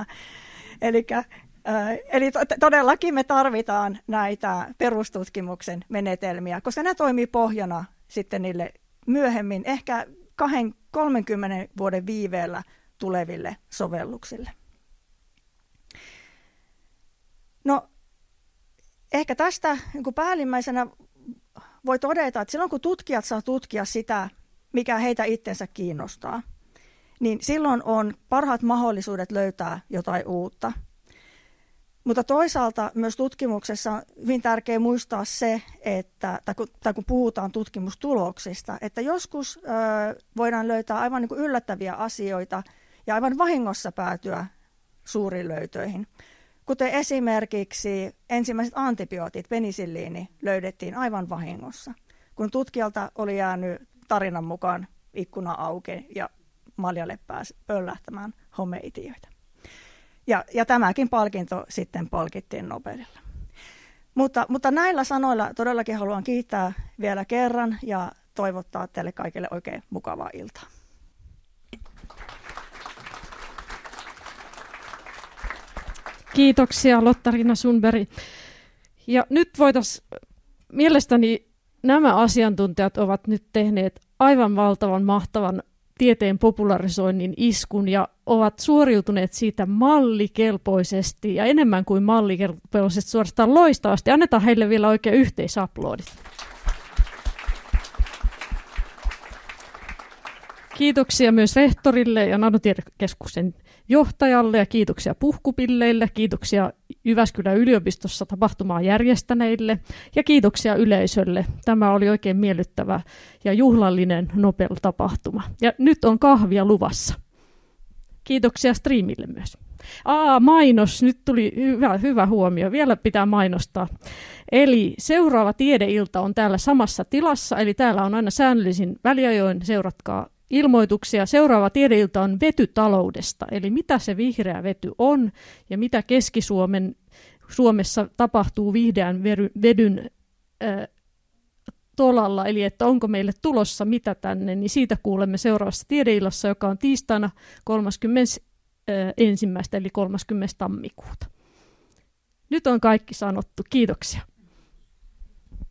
Speaker 11: Eli todellakin me tarvitaan näitä perustutkimuksen menetelmiä, koska ne toimii pohjana sitten niille myöhemmin, ehkä 20-30 vuoden viiveellä tuleville sovelluksille. No, ehkä tästä niin päällimmäisenä voi todeta, että silloin kun tutkijat saa tutkia sitä, mikä heitä itsensä kiinnostaa, niin silloin on parhaat mahdollisuudet löytää jotain uutta. Mutta toisaalta myös tutkimuksessa on hyvin tärkeää muistaa se, että kun puhutaan tutkimustuloksista, että joskus voidaan löytää aivan niin kuin yllättäviä asioita ja aivan vahingossa päätyä suuriin löytöihin. Kuten esimerkiksi ensimmäiset antibiootit, penisilliini, löydettiin aivan vahingossa, kun tutkijalta oli jäänyt tarinan mukaan ikkuna auki ja maljalle pääsi pöllähtämään homeitiöitä. Ja tämäkin palkinto sitten palkittiin Nobelilla. Mutta näillä sanoilla todellakin haluan kiittää vielä kerran ja toivottaa teille kaikille oikein mukavaa iltaa.
Speaker 1: Kiitoksia Lotta-Riina Sundberg. Ja nyt mielestäni nämä asiantuntijat ovat nyt tehneet aivan valtavan mahtavan tieteen popularisoinnin iskun ja ovat suoriutuneet siitä mallikelpoisesti ja enemmän kuin mallikelpoisesti, suorastaan loistavasti. Annetaan heille vielä oikein yhteisaplodit. Kiitoksia myös rehtorille ja Nanotiedekeskuksen johtajalle ja kiitoksia puhkupilleille, kiitoksia Jyväskylän yliopistossa tapahtumaa järjestäneille ja kiitoksia yleisölle. Tämä oli oikein miellyttävä ja juhlallinen Nobel-tapahtuma. Ja nyt on kahvia luvassa. Kiitoksia striimille myös. Mainos, nyt tuli hyvä huomio, vielä pitää mainostaa. Eli seuraava tiedeilta on täällä samassa tilassa, eli täällä on aina säännöllisin väliajoin, seuratkaa ilmoituksia. Seuraava tiedeilta on vetytaloudesta, eli mitä se vihreä vety on ja mitä Keski-Suomessa tapahtuu vihreän vedyn tolalla, eli että onko meille tulossa mitä tänne, niin siitä kuulemme seuraavassa tiedeillassa, joka on tiistaina 31. eli 30. tammikuuta. Nyt on kaikki sanottu. Kiitoksia.